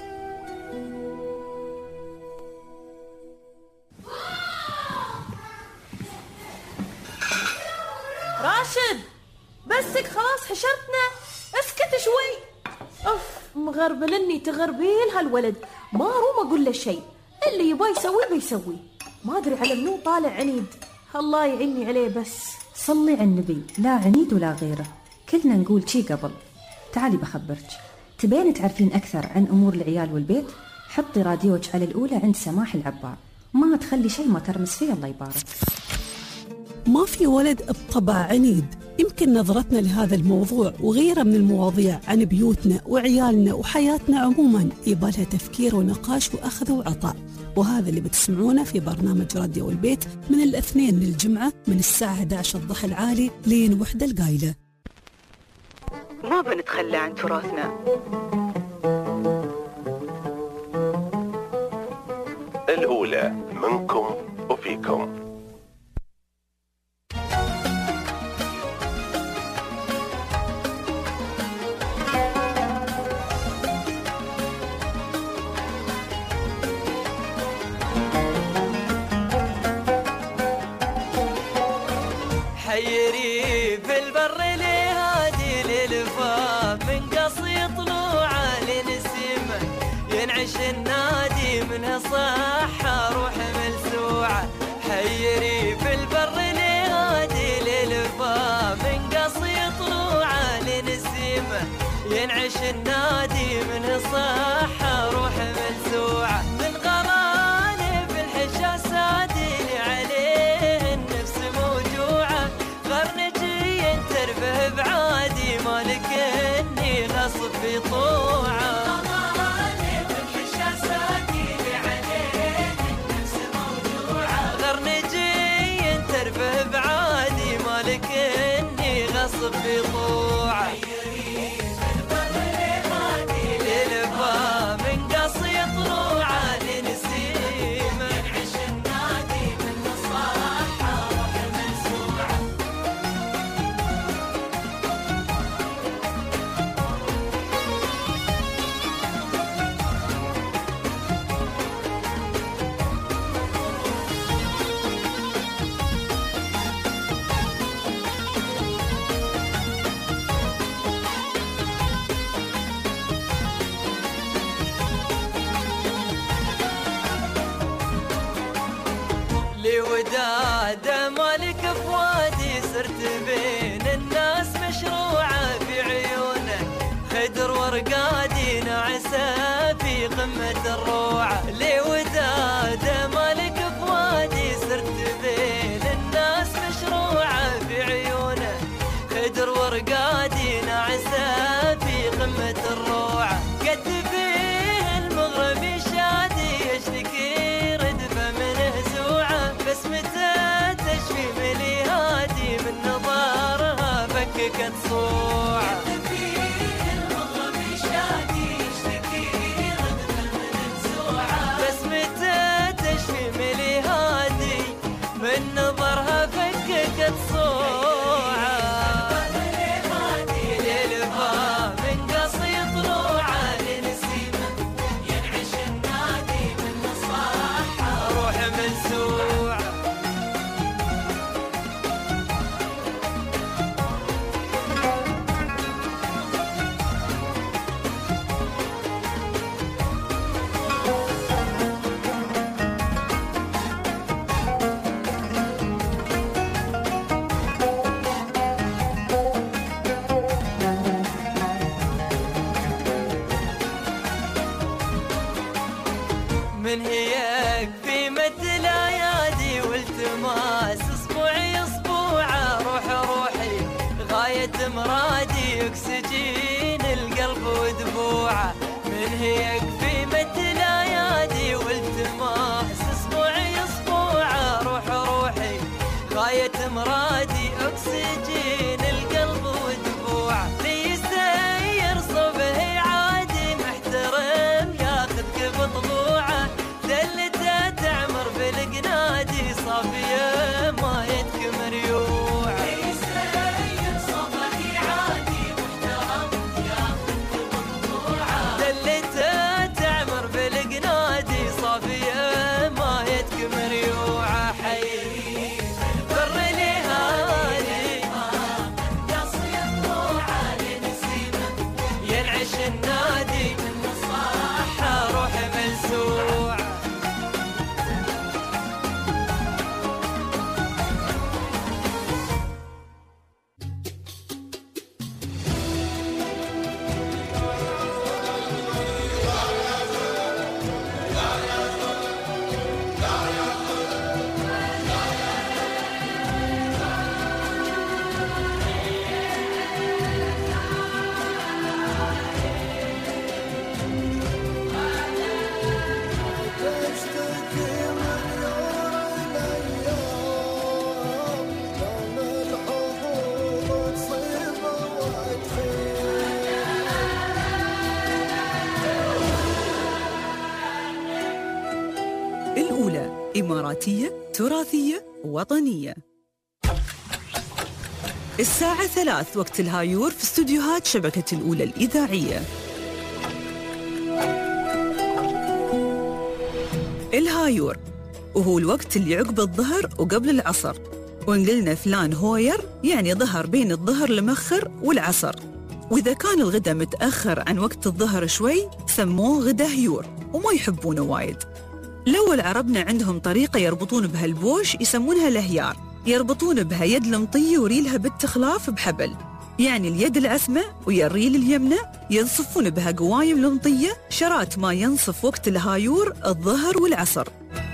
راشد بسك خلاص حشرتنا، اسكت شوي. أوف مغربلني تغربيل هالولد، ما روم أقول له شيء، اللي يبغى يسوي بيسوي، ما أدري على منو طالع عنيد، الله يعيني عليه. بس صلي على النبي، لا عنيد ولا غيره، كلنا نقول شي قبل. تعالي بخبرك، تبين تعرفين أكثر عن أمور العيال والبيت؟ حطي راديوك على الأولى عند سماح العبار، ما تخلي شيء ما ترمس فيه الله يبارك. ما في ولد بطبع عنيد. يمكن نظرتنا لهذا الموضوع وغيره من المواضيع عن بيوتنا وعيالنا وحياتنا عموما يبالها تفكير ونقاش وأخذ وعطاء، وهذا اللي بتسمعونه في برنامج راديو البيت من الاثنين للجمعة من الساعة 11 الضحى العالي لين 1 القايلة. ما بنتخلى عن تراثنا. الأولى منكم وفيكم. حيري في البر لهادي للفاف من قصي طلوعه لنسيمه، ينعش النادي منها صحة روح ملسوعة. حي صفي طوعه للفا من قصي طلوعه لنسيمه ينعش النادي من الصحه روح منسوعه لوداد مالك فوادي صرت بين الناس مشروعه في عيونه خدر ورقادي نعسه في قمه الروعه لوداد مالك فوادي صرت بين الناس مشروعه في عيونه خدر ورقادي نعسه في قمه الروعه قد فيه المغرم شادي يشتكي ردفه من هزوعه بس متى تشفي ملي هادي من نظارها فككت صوعه بس متى تشفي ملي هادي من نظرها فككت صوعه للفا من قصي طلوعه لنسيمه ينعش النادي من الصحه روح منسوعه من هيك في مد الايادي والتماس اصبعي اصبوعه روحي غايه مرادي اكسجين القلب ودموعه من هيك في مد الايادي والتماس اصبعي اصبوعه روحي غايه مرادي اكسجين القلب ودموعه ليسير صبه عادي محترم ياخذك بطلوعه دلته تعمر بالقنادي صافيه ما يدك مريوعه ليسير صبه عادي محترم ياخذك بطلوعه دلته تعمر بالقنادي صافيه ما يدك مريوعه حي بر لهادي قصي طلوعه لنسيمه ينعش النادي من الصحه روح منسوعه الأولى إماراتية تراثية وطنية. الساعة 3 وقت الهايور في استوديوهات شبكة الأولى الإذاعية. الهايور وهو الوقت اللي عقب الظهر وقبل العصر، وإن قلنا فلان هوير يعني ظهر بين الظهر المخر والعصر، وإذا كان الغداء متأخر عن وقت الظهر شوي سموه غدا هيور وما يحبونه وايد. الأول عربنا عندهم طريقة يربطون بها البوش يسمونها الهيار، يربطون بها يد المطية وريلها بالتخلاف بحبل، يعني اليد العسمة ويا الريل اليمنى ينصفون بها قوايم المطية شرات ما ينصف وقت الهايور الظهر والعصر.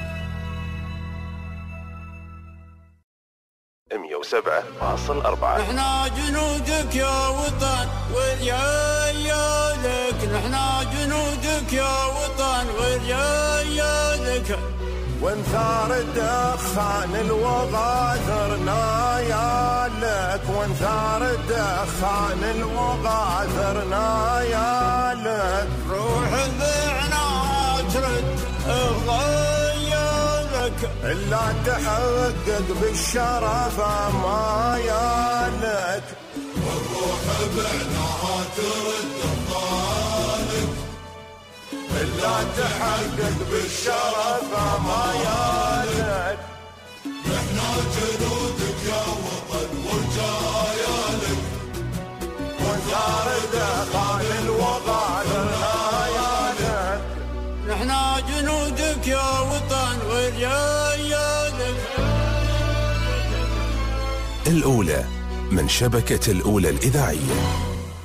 107.4 نحنا جنودك يا وطن والجاية لك، نحنا جنودك يا وطن والجاية لك، وانثار الدخان الوغى ثرنا لك، وانثار الدخان الوغى ثرنا لك. روح ذعنا ترد غيرك، إلا تحقق بالشرف ما يالك. والروح بعناها ترد الضالك، إلا تحقق بالشرف ما يالك. احنا جنودك يا وطن ورجايالك، وانثار دخان الوغى ثرنا. احنا جنودك يا وطن ورجايالك. الأولى من شبكة الأولى الإذاعية.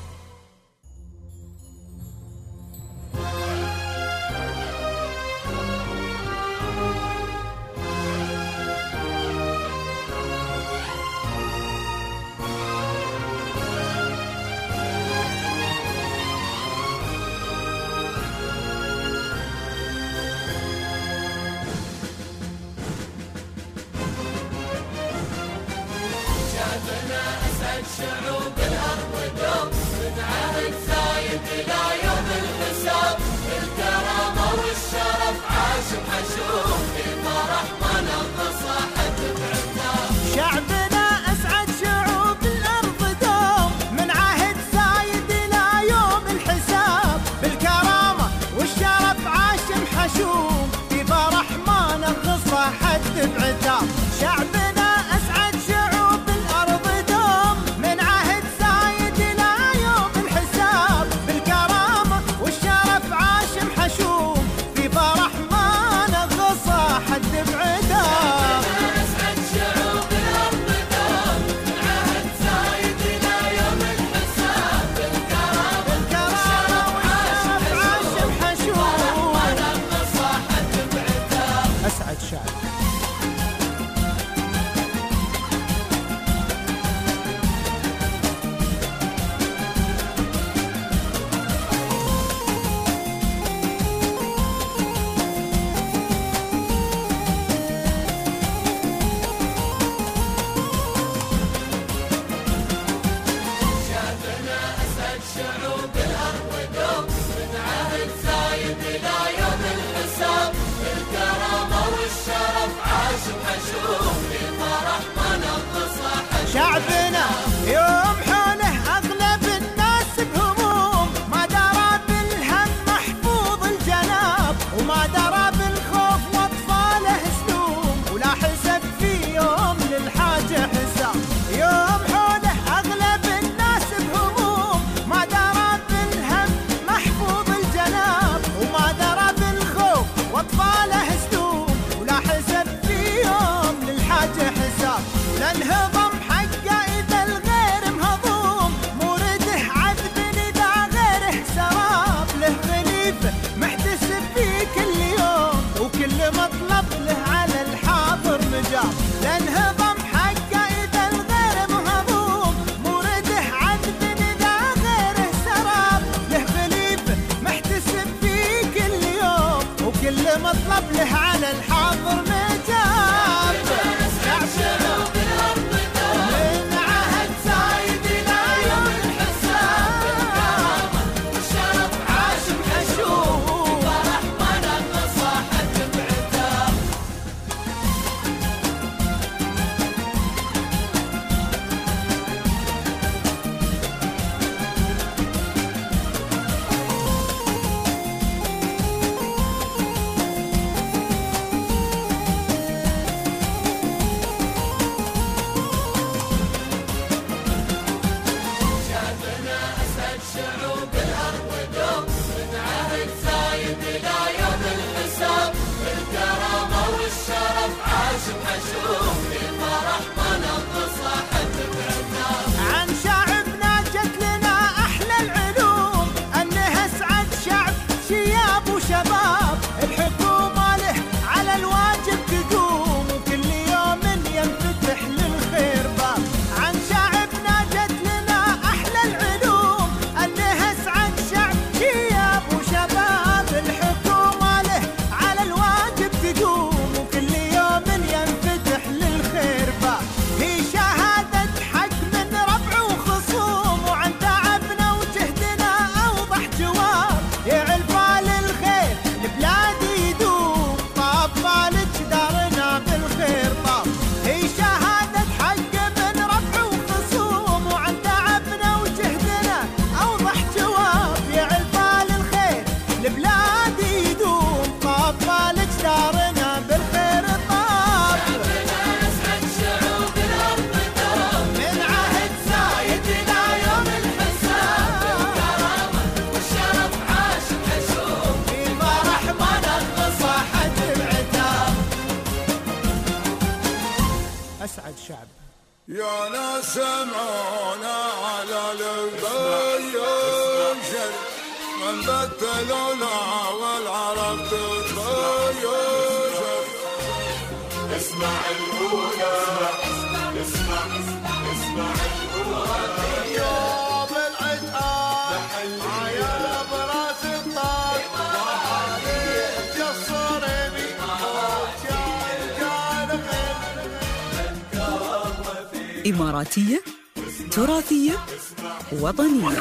شعوب الأرض دوم من عهد زايد إلى يوم الحساب، الكرامة والشرف عاش محشوم في فرح ما نقص أحد بعتاب. شعبنا أسعد شعوب الأرض دوم من عهد زايد إلى يوم الحساب، بالكرامة والشرف عاش محشوم في فرح ما نقص أحد بعتاب. شعبنا أسعد شعوب الأرض دوم من عهد زايد إلى يوم الحساب، بالكرامة والشرف عاش محشوم في فرح ما نقص أحد بعتاب. أسعد شعوب الأرض دوم من عهد زايد إلى يوم الحساب، بالكرامة والشرف عاش محشوم ما نقص أحد بعتاب. أسعد شعب شعبنا أسعد شعوب الأرض دوم من عهد زايد إلى يوم الحساب، الكرامة والشرف عاش محشوم في فرح ما نقص أحد. شعبنا يوم حوله أغلب الناس بهموم، ما درى بالهم محفوظ الجناب، وما درى بالخوف وأطفاله سلوم، ولا حسب في يوم للحاجة حساب. يوم حوله أغلب الناس بهموم، ما درى بالهم محفوظ الجناب، وما درى بالخوف وأطفاله سلوم، ولا حسب في يوم للحاجة يا ناس سمعونا على البيوشر من بتلونا والعرب تتبيوشر. اسمع الأولى اسمع الأولى يوم العتاب عيال براس الطاب جصر بي إماراتية، تراثية، وطنية.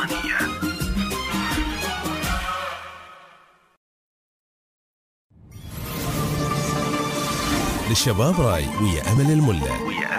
للشباب راي ويا أمل الملا.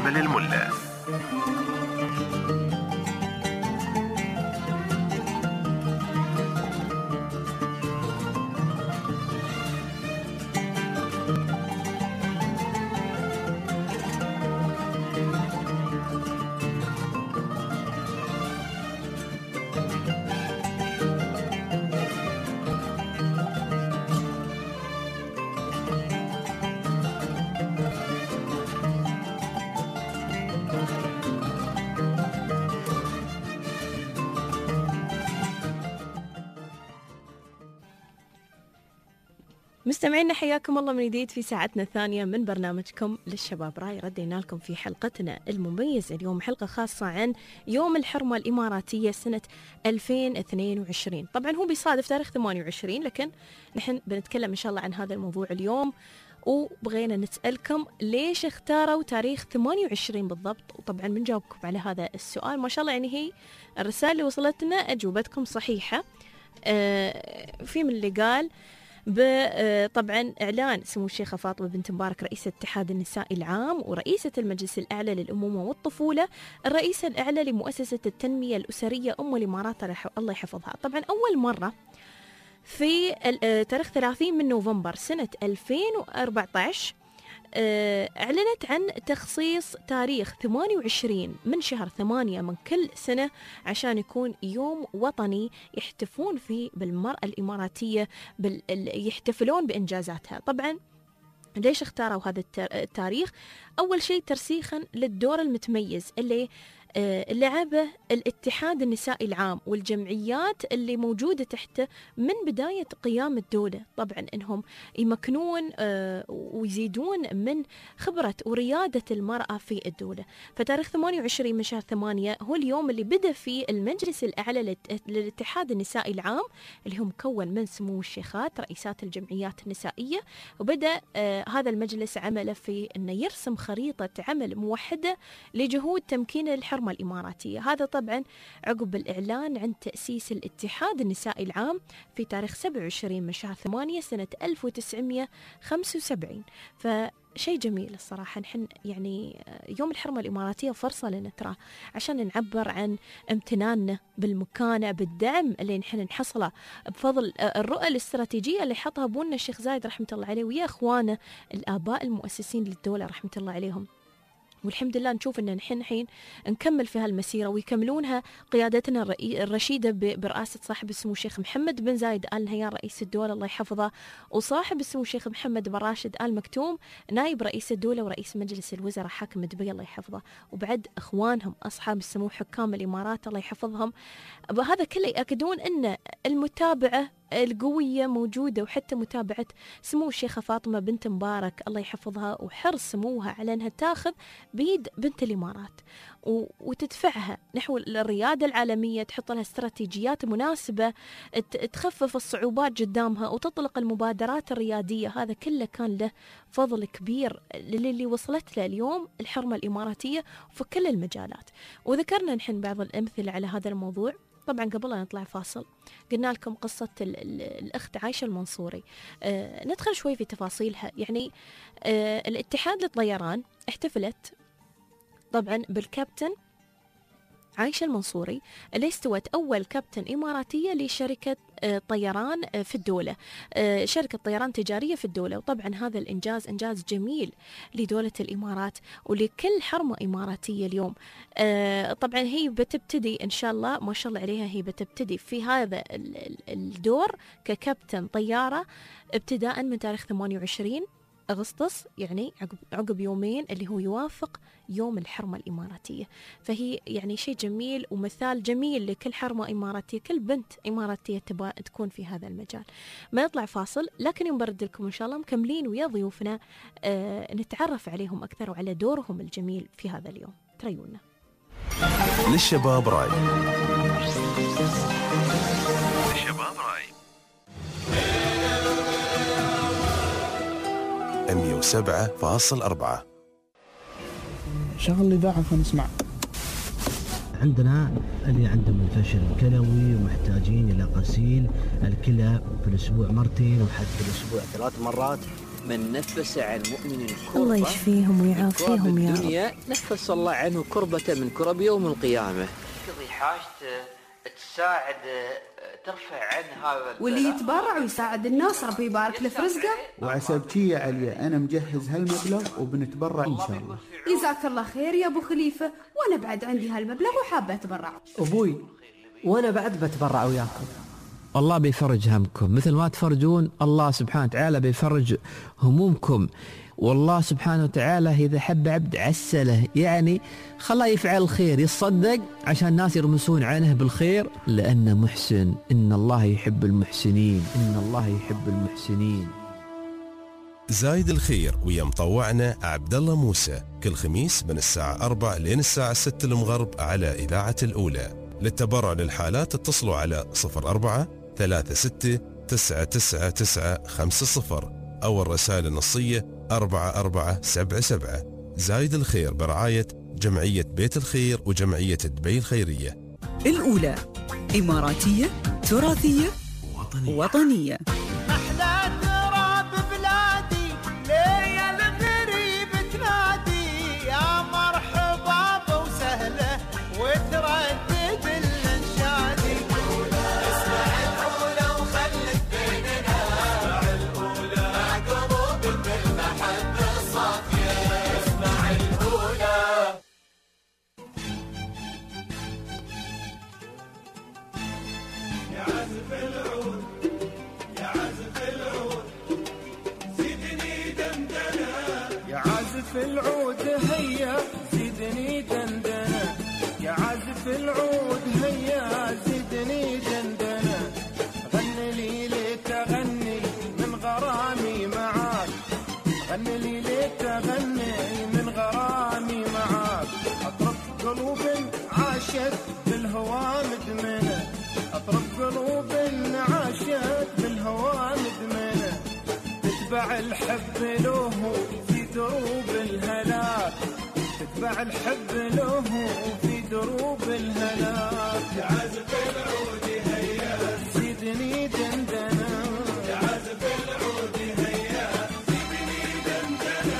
مستمعينا حياكم الله من جديد في ساعتنا الثانية من برنامجكم للشباب راي. ردينا لكم في حلقتنا المميز اليوم حلقة خاصة عن يوم الحرمة الإماراتية سنة 2022. طبعا هو بيصادف تاريخ 28، لكن نحن بنتكلم إن شاء الله عن هذا الموضوع اليوم، وبغينا نسألكم ليش اختاروا تاريخ 28 بالضبط. وطبعا بنجاوبكم على هذا السؤال. ما شاء الله يعني هي الرسالة اللي وصلتنا أجوبتكم صحيحة. في من اللي قال طبعا إعلان سمو الشيخة فاطمة بنت مبارك رئيسة اتحاد النساء العام ورئيسة المجلس الأعلى للأمومة والطفولة، الرئيسة الأعلى لمؤسسة التنمية الأسرية أم الإمارات الله يحفظها. طبعا أول مرة في تاريخ 30 من نوفمبر سنة 2014 أعلنت عن تخصيص تاريخ 28 من شهر 8 من كل سنة عشان يكون يوم وطني يحتفون فيه بالمرأة الإماراتية، يحتفلون بإنجازاتها. طبعا ليش اختاروا هذا التاريخ؟ أول شيء ترسيخا للدور المتميز اللي لعبه الاتحاد النسائي العام والجمعيات اللي موجودة تحته من بداية قيام الدولة. طبعا انهم يمكنون ويزيدون من خبرة وريادة المرأة في الدولة. فتاريخ 28 من شهر 8 هو اليوم اللي بدأ فيه المجلس الأعلى للاتحاد النسائي العام اللي هو مكون من سمو الشيخات رئيسات الجمعيات النسائية، وبدأ هذا المجلس عمله في أنه يرسم خريطة عمل موحدة لجهود تمكين الحرمة الإماراتية. هذا طبعا عقب الإعلان عن تأسيس الاتحاد النسائي العام في تاريخ 27 من شهر 8 سنة 1975. فشيء جميل الصراحة. نحن يعني يوم الحرمة الإماراتية فرصة لنا ترى عشان نعبر عن امتناننا بالمكانة بالدعم اللي نحن نحصله بفضل الرؤى الاستراتيجية اللي حطها أبونا الشيخ زايد رحمة الله عليه ويا أخوانه الآباء المؤسسين للدولة رحمة الله عليهم. والحمد لله نشوف ان نحن الحين نكمل في هالمسيره ويكملونها قيادتنا الرشيده برئاسه صاحب السمو الشيخ محمد بن زايد ال نهيان رئيس الدوله الله يحفظه، وصاحب السمو الشيخ محمد بن راشد ال مكتوم نائب رئيس الدوله ورئيس مجلس الوزراء حاكم دبي الله يحفظه، وبعد اخوانهم اصحاب السمو حكام الامارات الله يحفظهم. هذا كله ياكدون ان المتابعه القوية موجودة، وحتى متابعة سمو الشيخة فاطمة بنت مبارك الله يحفظها وحرص سموها على أنها تاخذ بيد بنت الإمارات وتدفعها نحو الريادة العالمية، تحط لها استراتيجيات مناسبة تخفف الصعوبات قدامها وتطلق المبادرات الريادية. هذا كله كان له فضل كبير اللي وصلت له اليوم الحرمة الإماراتية في كل المجالات. وذكرنا نحن بعض الأمثلة على هذا الموضوع. طبعا قبل أن نطلع فاصل قلنا لكم قصة الأخت عايشة المنصوري. ندخل شوي في تفاصيلها. يعني الاتحاد للطيران احتفلت طبعا بالكابتن عايشة المنصوري اللي استوت أول كابتن إماراتية لشركة طيران في الدولة، شركة طيران تجارية في الدولة. وطبعا هذا الإنجاز إنجاز جميل لدولة الإمارات ولكل حرمة إماراتية اليوم. طبعا هي بتبتدي إن شاء الله ما شاء الله عليها، هي بتبتدي في هذا الدور ككابتن طيارة ابتداء من تاريخ 28 أغسطس، يعني عقب يومين اللي هو يوافق يوم الحرمة الإماراتية. فهي يعني شيء جميل ومثال جميل لكل حرمة إماراتية، كل بنت إماراتية تبغى تكون في هذا المجال. ما يطلع فاصل، لكن يوم برد لكم إن شاء الله مكملين ويا ضيوفنا نتعرف عليهم أكثر وعلى دورهم الجميل في هذا اليوم. تريونا للشباب راي. 107.4 شغل الإذاعة خلينا نسمع. عندنا اللي عندهم الفشل الكلوي ومحتاجين إلى غسيل الكلى في الأسبوع مرتين وحتى في الأسبوع 3 مرات. من نفس عن مؤمن كربة الله يشفيهم ويعافيهم يا رب. نفس الله عنه كربة من كرب يوم القيامة. تقضي حاجته، تساعد، ترفع عن هذا. واللي يتبرع ويساعد الناس ربي يبارك له في رزقه. وعسبتي يا علي أنا مجهز هالمبلغ وبنتبرع إن شاء الله. جزاك الله خير يا أبو خليفة، وأنا بعد عندي هالمبلغ وحابة أتبرع. أبوي وأنا بعد بتبرع وياكم. الله بيفرج همكم مثل ما تفرجون، الله سبحانه وتعالى بيفرج همومكم. والله سبحانه وتعالى إذا حب عبد عسله، يعني خلاه يفعل الخير، يصدق عشان الناس يرمسون عنه بالخير، لأنه محسن. إن الله يحب المحسنين، إن الله يحب المحسنين. زايد الخير ويا مطوعنا عبد الله موسى كل خميس من الساعة 4 لين الساعة 6 المغرب على إذاعة الأولى. للتبرع للحالات اتصلوا على 0436999950 أو الرسائل النصية 4477. زايد الخير برعاية جمعية بيت الخير وجمعية دبي الخيرية. الأولى إماراتية تراثية وطنية. أحلى تراب بلادي ليا الغريب تنادي يا مرحبا بوسهله وتردد الانشادي. اسمع الأولى وخلك بيننا، اسمع الأولى مع قلوب بالمحبة الصافية. اسمع الأولى. يا عزف العود يا عزف العود زيدني دندنة، يا عازف العود هيا زيدني دندنة، يا عازف العود هيا زيدني دندنة. غني لي لتغني من غرامي معاك، غني لي لتغني من غرامي معاك. أطرب قلوب عاشت بالهوى مدمنة، أطرب قلوب عاشت بالهوى مدمنة. تتبع الحب له في دروب الهلاك، تتبع الحب له في دروب الهلاك. يا عازف العود هيا زيدني دندنة، يا عازف العود هيا زيدني دندنة.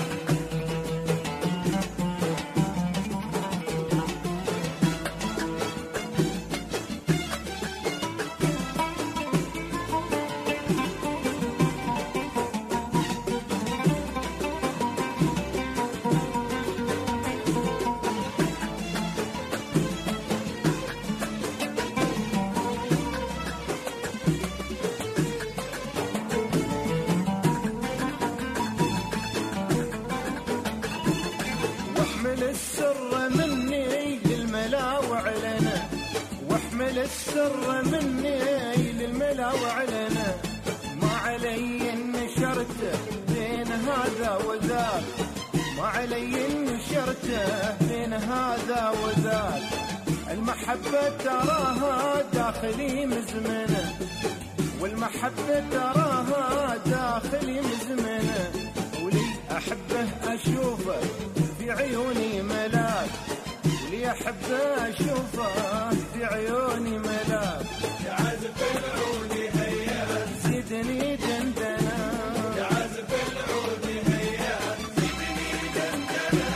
واحمل السر مني للملا وعلنا، واحمل السر مني للملا وعلنا. ما علي نشرت بين هذا وذاك، ما علي نشرت بين هذا وذاك. المحبة تراها داخلي مزمنة، والمحبة تراها داخلي مزمنة. ولي أحبه أشوفه في عيوني ملاك، ولي أحبه أشوفه في عيوني ملاك. يا عازف العود هيا زيدني دندنة، يا عازف العود هيا زيدني دندنة.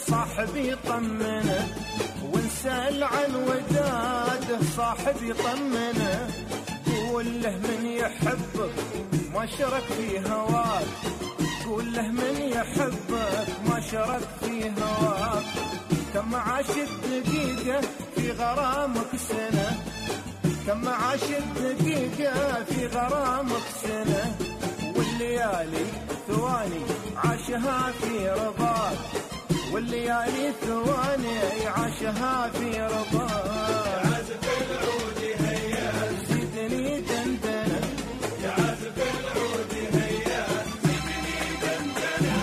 صاحبي طمنه ونسأل عن وداده صاحبي طمنه قول له من يحبك ما شرك في هواك قول له من يحبك ما شرك في هواك كم عاشت دقيقة في غرامك سنة كم عاشت دقيقة في غرامك سنة والليالي ثواني عاشها في رضاك والليالي ثواني عاشها في رضاك يا عازف العود هيا زيدني دندنة يا عازف العود هيا زيدني دندنة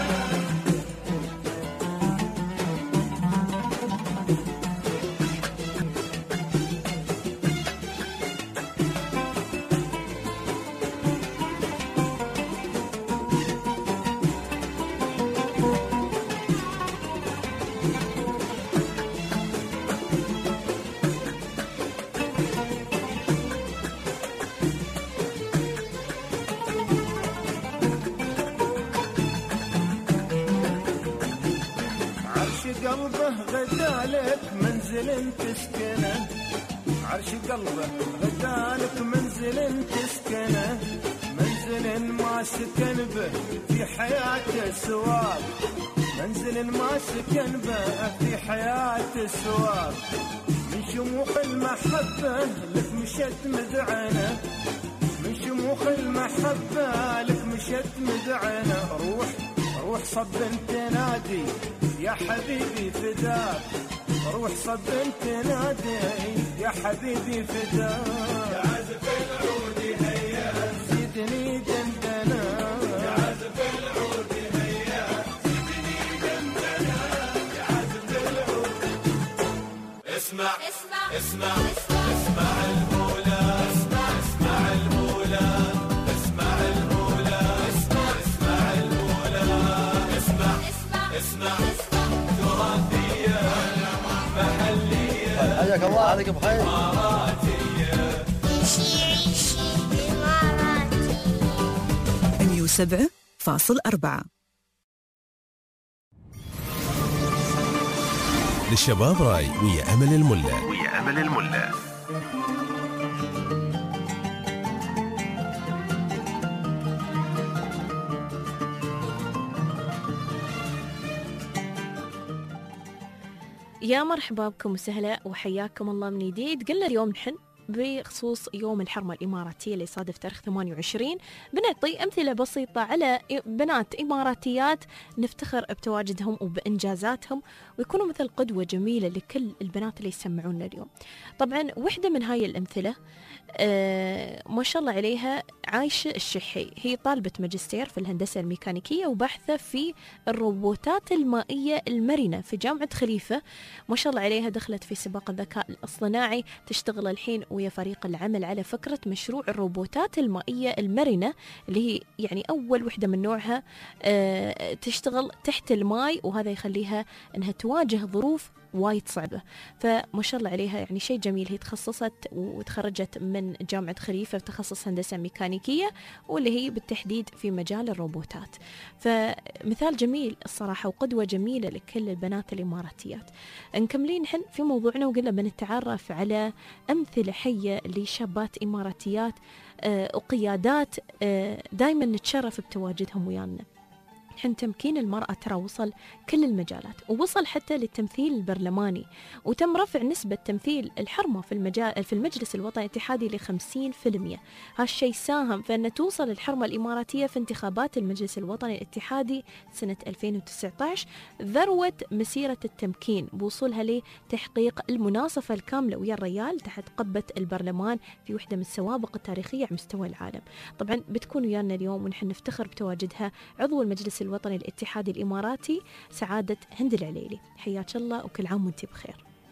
قلبه غدالك منزل تسكنه عرش قلبه غدالك منزل تسكنه منزل ما سكن به في حياته سواك منزل ما سكن به في حياته سواك من شموخ المحبة لك مشت مدعنه من شموخ المحبة لك مشت مدعنه روح صب تنادي يا حبيبي فداك روح صب تنادي يا حبيبي فداك يا عازف العود هيا زيدني دندنة يا عازف العود هيا زيدني دندنة يا عازف العود اسمع اسمع اسمع اسمع المولى اسمع المولى اسمع المولى اسمع المولى اسمع تراثية محلية حياك الله عليك بخير إماراتية عيشي إماراتي 107.4 للشباب راي ويا أمل الملا يا مرحبا بكم وسهلا وحياكم الله من جديد. قلنا اليوم نحن بخصوص يوم الحرمة الإماراتية اللي صادف تاريخ 28 بنعطي أمثلة بسيطة على بنات إماراتيات نفتخر بتواجدهم وبإنجازاتهم ويكونوا مثل قدوة جميلة لكل البنات اللي يسمعونا اليوم. طبعا واحدة من هاي الأمثلة ما شاء الله عليها عايشة الشحي، هي طالبة ماجستير في الهندسة الميكانيكية وباحثة في الروبوتات المائية المرنة في جامعة خليفة. ما شاء الله عليها دخلت في سباق الذكاء الاصطناعي، تشتغل الحين ويا فريق العمل على فكرة مشروع الروبوتات المائية المرنة اللي هي يعني أول وحدة من نوعها تشتغل تحت الماء، وهذا يخليها أنها تواجه ظروف وايد صعبة. فما شاء الله عليها يعني شيء جميل. هي تخصصت وتخرجت من جامعة خليفة بتخصص هندسة ميكانيكية واللي هي بالتحديد في مجال الروبوتات. فمثال جميل الصراحة وقدوة جميلة لكل البنات الإماراتيات. نكملين نحن في موضوعنا وقلنا بنتعرف على أمثلة حية لشابات إماراتيات وقيادات دايما نتشرف بتواجدهم ويانا. حين تمكين المرأة ترى وصل كل المجالات ووصل حتى للتمثيل البرلماني، وتم رفع نسبة تمثيل الحرمة في المجلس الوطني الاتحادي ل50%. هالشيء ساهم في أن توصل الحرمة الإماراتية في انتخابات المجلس الوطني الاتحادي سنة 2019 ذروة مسيرة التمكين بوصولها لتحقيق المناصفة الكاملة ويا الريال تحت قبة البرلمان في وحدة من السوابق التاريخية على مستوى العالم. طبعا بتكون ويانا اليوم ونحن نفتخر بتواجدها عضو المجلس الوطني الاتحادي الإماراتي سعادة هند العليلي. حياك الله وكل عام وانت بخير.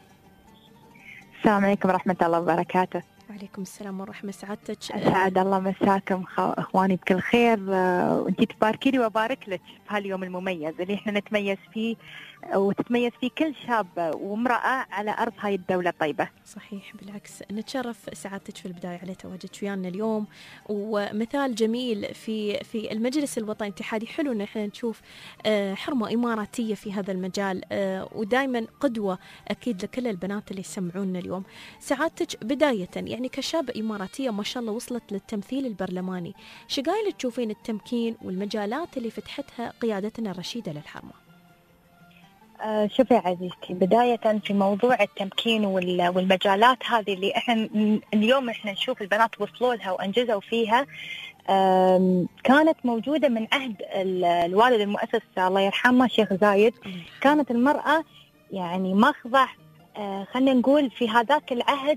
السلام عليكم ورحمة الله وبركاته. وعليكم السلام ورحمة سعادتك. أسعد الله مساكم إخواني بكل خير، وانتي تباركي لي وأبارك لك في هاليوم المميز اللي احنا نتميز فيه وتتميز فيه كل شاب وامرأة على أرض هاي الدولة الطيبة. صحيح، بالعكس نتشرف سعادتك في البداية على تواجدك ويانا اليوم، ومثال جميل في المجلس الوطني الاتحادي. حلو ان احنا نشوف حرمة إماراتية في هذا المجال، ودائما قدوة أكيد لكل البنات اللي يسمعونا اليوم. سعادتك بداية يعني كشابة إماراتية ما شاء الله وصلت للتمثيل البرلماني، شقايل تشوفين التمكين والمجالات اللي فتحتها قيادتنا الرشيدة للحرمة؟ شوفي عزيزتي، بداية في موضوع التمكين والمجالات هذه اللي احنا اليوم احنا نشوف البنات وصلوا لها وانجزوا فيها، كانت موجودة من عهد الوالد المؤسس الله يرحمه شيخ زايد. كانت المرأة يعني ماخذة خلينا نقول في هذاك العهد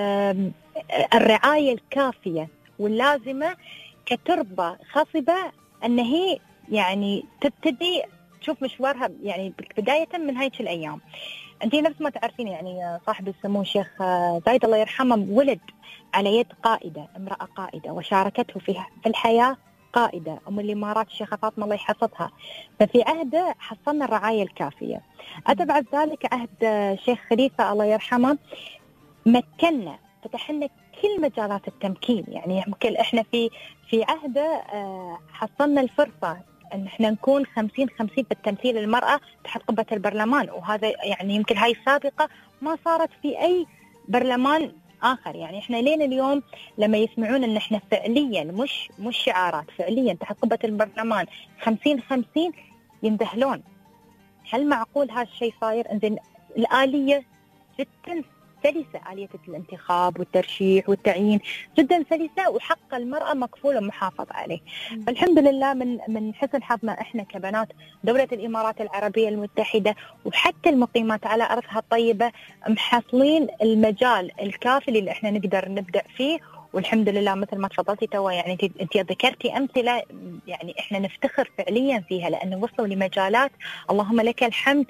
الرعاية الكافية واللازمة كتربة خصبة أن هي يعني تبتدي تشوف مشوارها يعني بداية من هيك الأيام. أنت نفس ما تعرفين يعني صاحب السمو الشيخ زايد الله يرحمه ولد على يد قائدة، امرأة قائدة وشاركته في الحياة قائدة، أم الإمارات الشيخة فاطمة الله يحفظها. ففي عهده حصلنا الرعاية الكافية. أتى بعد ذلك عهد الشيخ خليفة الله يرحمه، مكننا فتح لنا كل مجالات التمكين. يعني يمكن احنا في عهده حصلنا الفرصة ان احنا نكون 50-50 في التمثيل المرأة تحت قبة البرلمان، وهذا يعني يمكن هاي السابقة ما صارت في اي برلمان اخر. يعني احنا لين اليوم لما يسمعون ان احنا فعليا مش شعارات، فعليا تحت قبة البرلمان 50-50 يندهلون. هل معقول هذا الشيء صاير؟ انزين الآلية جدا سلسة، آلية الانتخاب والترشيح والتعيين جدا سلسة، وحق المرأة مكفول ومحافظ عليه. فالحمد لله من حسن حظنا احنا كبنات دولة الإمارات العربية المتحدة وحتى المقيمات على أرضها الطيبة محصلين المجال الكافي اللي احنا نقدر نبدأ فيه. والحمد لله مثل ما تفضلتي توا، يعني انت ذكرتي أمثلة يعني احنا نفتخر فعليا فيها، لأنه وصلوا لمجالات اللهم لك الحمد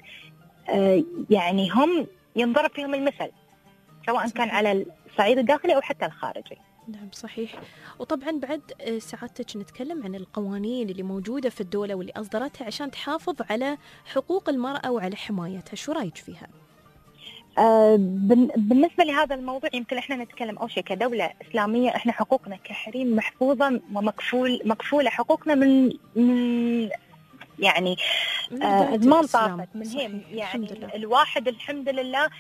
يعني هم ينضرب فيهم المثل، سواء كان على الصعيد الداخلي أو حتى الخارجي. نعم صحيح. وطبعا بعد سعادتك نتكلم عن القوانين اللي موجودة في الدولة واللي أصدرتها عشان تحافظ على حقوق المرأة وعلى حمايتها، شو رأيك فيها؟ بالنسبة لهذا الموضوع يمكن احنا نتكلم أول شيء كدولة إسلامية، احنا حقوقنا كحريم محفوظة ومكفولة حقوقنا من يعني أزمان طافت من هي يعني الواحد الحمد لله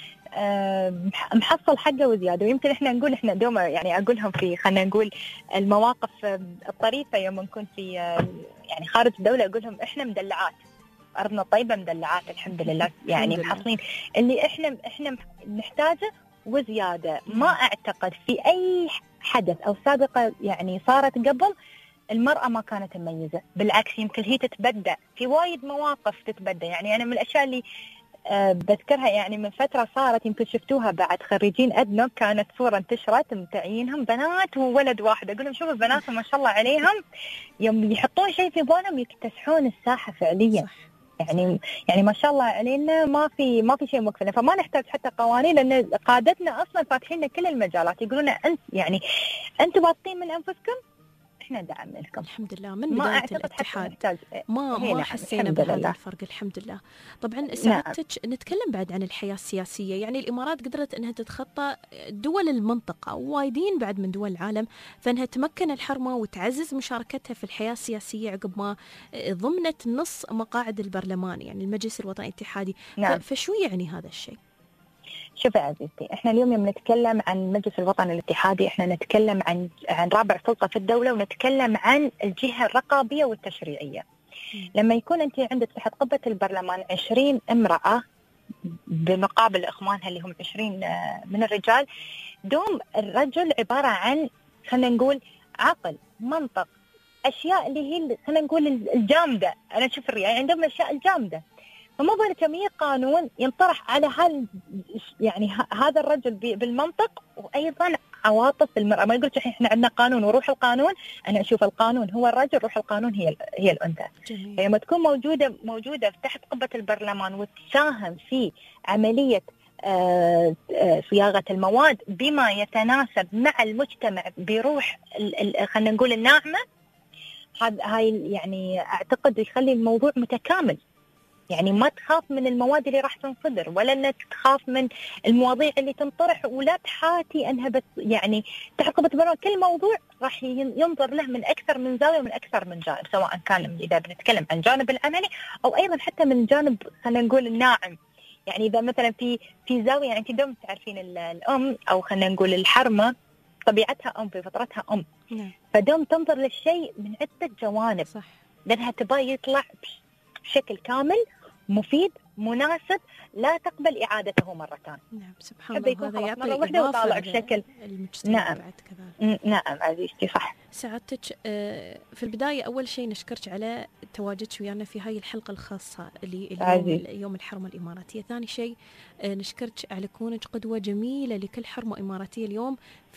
محصل حقه وزيادة. ويمكن احنا نقول احنا دوما يعني أقولهم في خلينا نقول المواقف الطريفة يوم نكون في يعني خارج الدولة، أقولهم احنا مدلعات، أرضنا طيبة مدلعات الحمد لله، يعني محصلين اللي احنا نحتاجه وزيادة. ما أعتقد في أي حدث أو سابقة يعني صارت قبل المرأة ما كانت مميزة، بالعكس يمكن هي تتبدأ في وايد مواقف تتبدأ. يعني أنا من الأشياء اللي بذكرها يعني من فترة صارت يمكن شفتوها بعد خريجين أدنى، كانت صورة انتشرت متعينهم بنات وولد واحد، أقول لهم شوفوا البنات ما شاء الله عليهم يوم يحطون شيء في بالهم يكتسحون الساحة فعليا. يعني ما شاء الله علينا ما في شيء مكفنا، فما نحتاج حتى قوانين، لأن قادتنا أصلا فاتحين كل المجالات، يقولون أنت يعني أنتم واثقين من أنفسكم احنا ندعم لكم. الحمد لله من بداية الاتحاد ما حسينا بهذا الفرق الحمد لله. طبعا سعادتك نتكلم بعد عن الحياة السياسية، يعني الإمارات قدرت أنها تتخطى دول المنطقة ووايدين بعد من دول العالم، فأنها تمكن الحرمة وتعزز مشاركتها في الحياة السياسية عقب ما ضمنت نص مقاعد البرلمان يعني المجلس الوطني الاتحادي. نعم. فشو يعني هذا الشيء؟ شوفي عزيزتي، احنا اليوم يوم نتكلم عن المجلس الوطني الاتحادي احنا نتكلم عن رابع سلطة في الدولة، ونتكلم عن الجهة الرقابية والتشريعية. لما يكون انت عندك تحت قبة البرلمان 20 امرأة بمقابل اخوانها اللي هم 20 من الرجال، دوم الرجل عبارة عن خلينا نقول عقل، منطق، اشياء اللي هي خلينا نقول الجامدة. انا اشوف الرجال عندهم الاشياء الجامدة، فما بالك كمية قانون ينطرح على يعني هذا الرجل بالمنطق، وأيضا عواطف المرأة. ما يقولش احنا عندنا قانون وروح القانون، أنا أشوف القانون هو الرجل، روح القانون هي الأنثى. لما تكون موجودة تحت قبة البرلمان وتساهم في عملية صياغة المواد بما يتناسب مع المجتمع بروح خلينا نقول الناعمة، هاي يعني أعتقد يخلي الموضوع متكامل. يعني ما تخاف من المواد اللي راح تنصدر، ولا انك تخاف من المواضيع اللي تنطرح، ولا تحاتي انها بس يعني تعقبت برا. كل موضوع راح ينظر له من اكثر من زاويه ومن اكثر من جانب، سواء كان اذا بنتكلم عن الجانب العملي او ايضا حتى من جانب خلينا نقول الناعم. يعني اذا مثلا في زاويه، يعني انت دوم تعرفين الام او خلينا نقول الحرمه طبيعتها ام، في فطرتها ام، فدوم تنظر للشيء من عده جوانب، صح، لانها تبغى يطلع بشكل كامل مفيد مناسب لا تقبل اعادته مرتان. نعم سبحان الله، هذا يعطي مرة واحدة وطالع بشكل. نعم نعم عزيزتي صح. سعادتك في البداية أول شيء نشكرك على تواجدك ويانا في هاي الحلقة الخاصة اللي يوم الحرمة الإماراتية. ثاني شيء نشكرك على كونك قدوة جميلة لكل حرمة إماراتية اليوم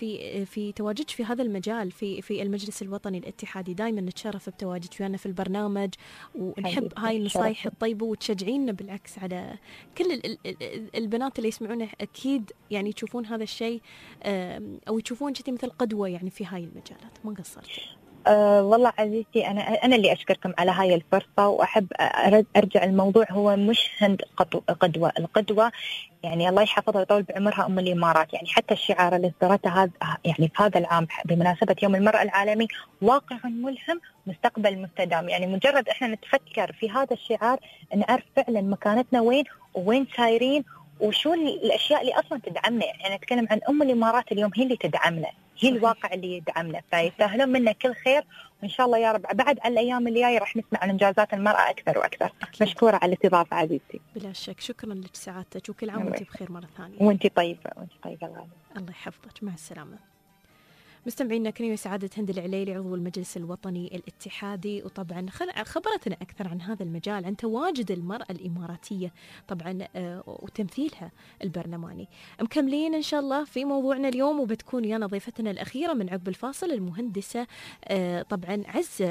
في تواجدك في هذا المجال في المجلس الوطني الاتحادي. دائما نتشرف بتواجدك ويانا في البرنامج، ونحب هاي النصايح الطيبة وتشجعينا بالعكس على كل البنات اللي يسمعونه. أكيد يعني يشوفون هذا الشيء أو يشوفون كنتي مثل قدوة يعني في هاي المجالات. ما قصرت. والله عزيزتي أنا اللي أشكركم على هاي الفرصة، وأحب أرجع الموضوع هو مش هند قدوة. القدوة يعني الله يحفظها ويطول بعمرها أم الإمارات. يعني حتى الشعار اللي اصدرته هذا يعني في هذا العام بمناسبة يوم المرأة العالمي، واقع ملهم مستقبل مستدام. يعني مجرد إحنا نتفكر في هذا الشعار نعرف فعلا مكانتنا وين سايرين، وشو الأشياء اللي أصلا تدعمنا. يعني نتكلم عن أم الإمارات اليوم، هي اللي تدعمنا، هي الواقع اللي يدعمنا، فيستاهلون منا كل خير. وإن شاء الله يا رب بعد على الأيام اللي جاية راح نسمع عن إنجازات المرأة أكثر وأكثر. مشكورة على الاستضافة عزيزتي. بلا شك، شكرا لك سعادتك، وكل عام وانت بخير مرة ثانية. وانت طيبة الغالية. الله يحفظك، مع السلامة. مستمعينا كريم، سعادة هند العليلي عضو المجلس الوطني الاتحادي، وطبعا خبرتنا أكثر عن هذا المجال، عن تواجد المرأة الإماراتية طبعا وتمثيلها البرلماني. مكملين إن شاء الله في موضوعنا اليوم، وبتكون ويانا ضيفتنا الأخيرة من عقب الفاصل المهندسة طبعا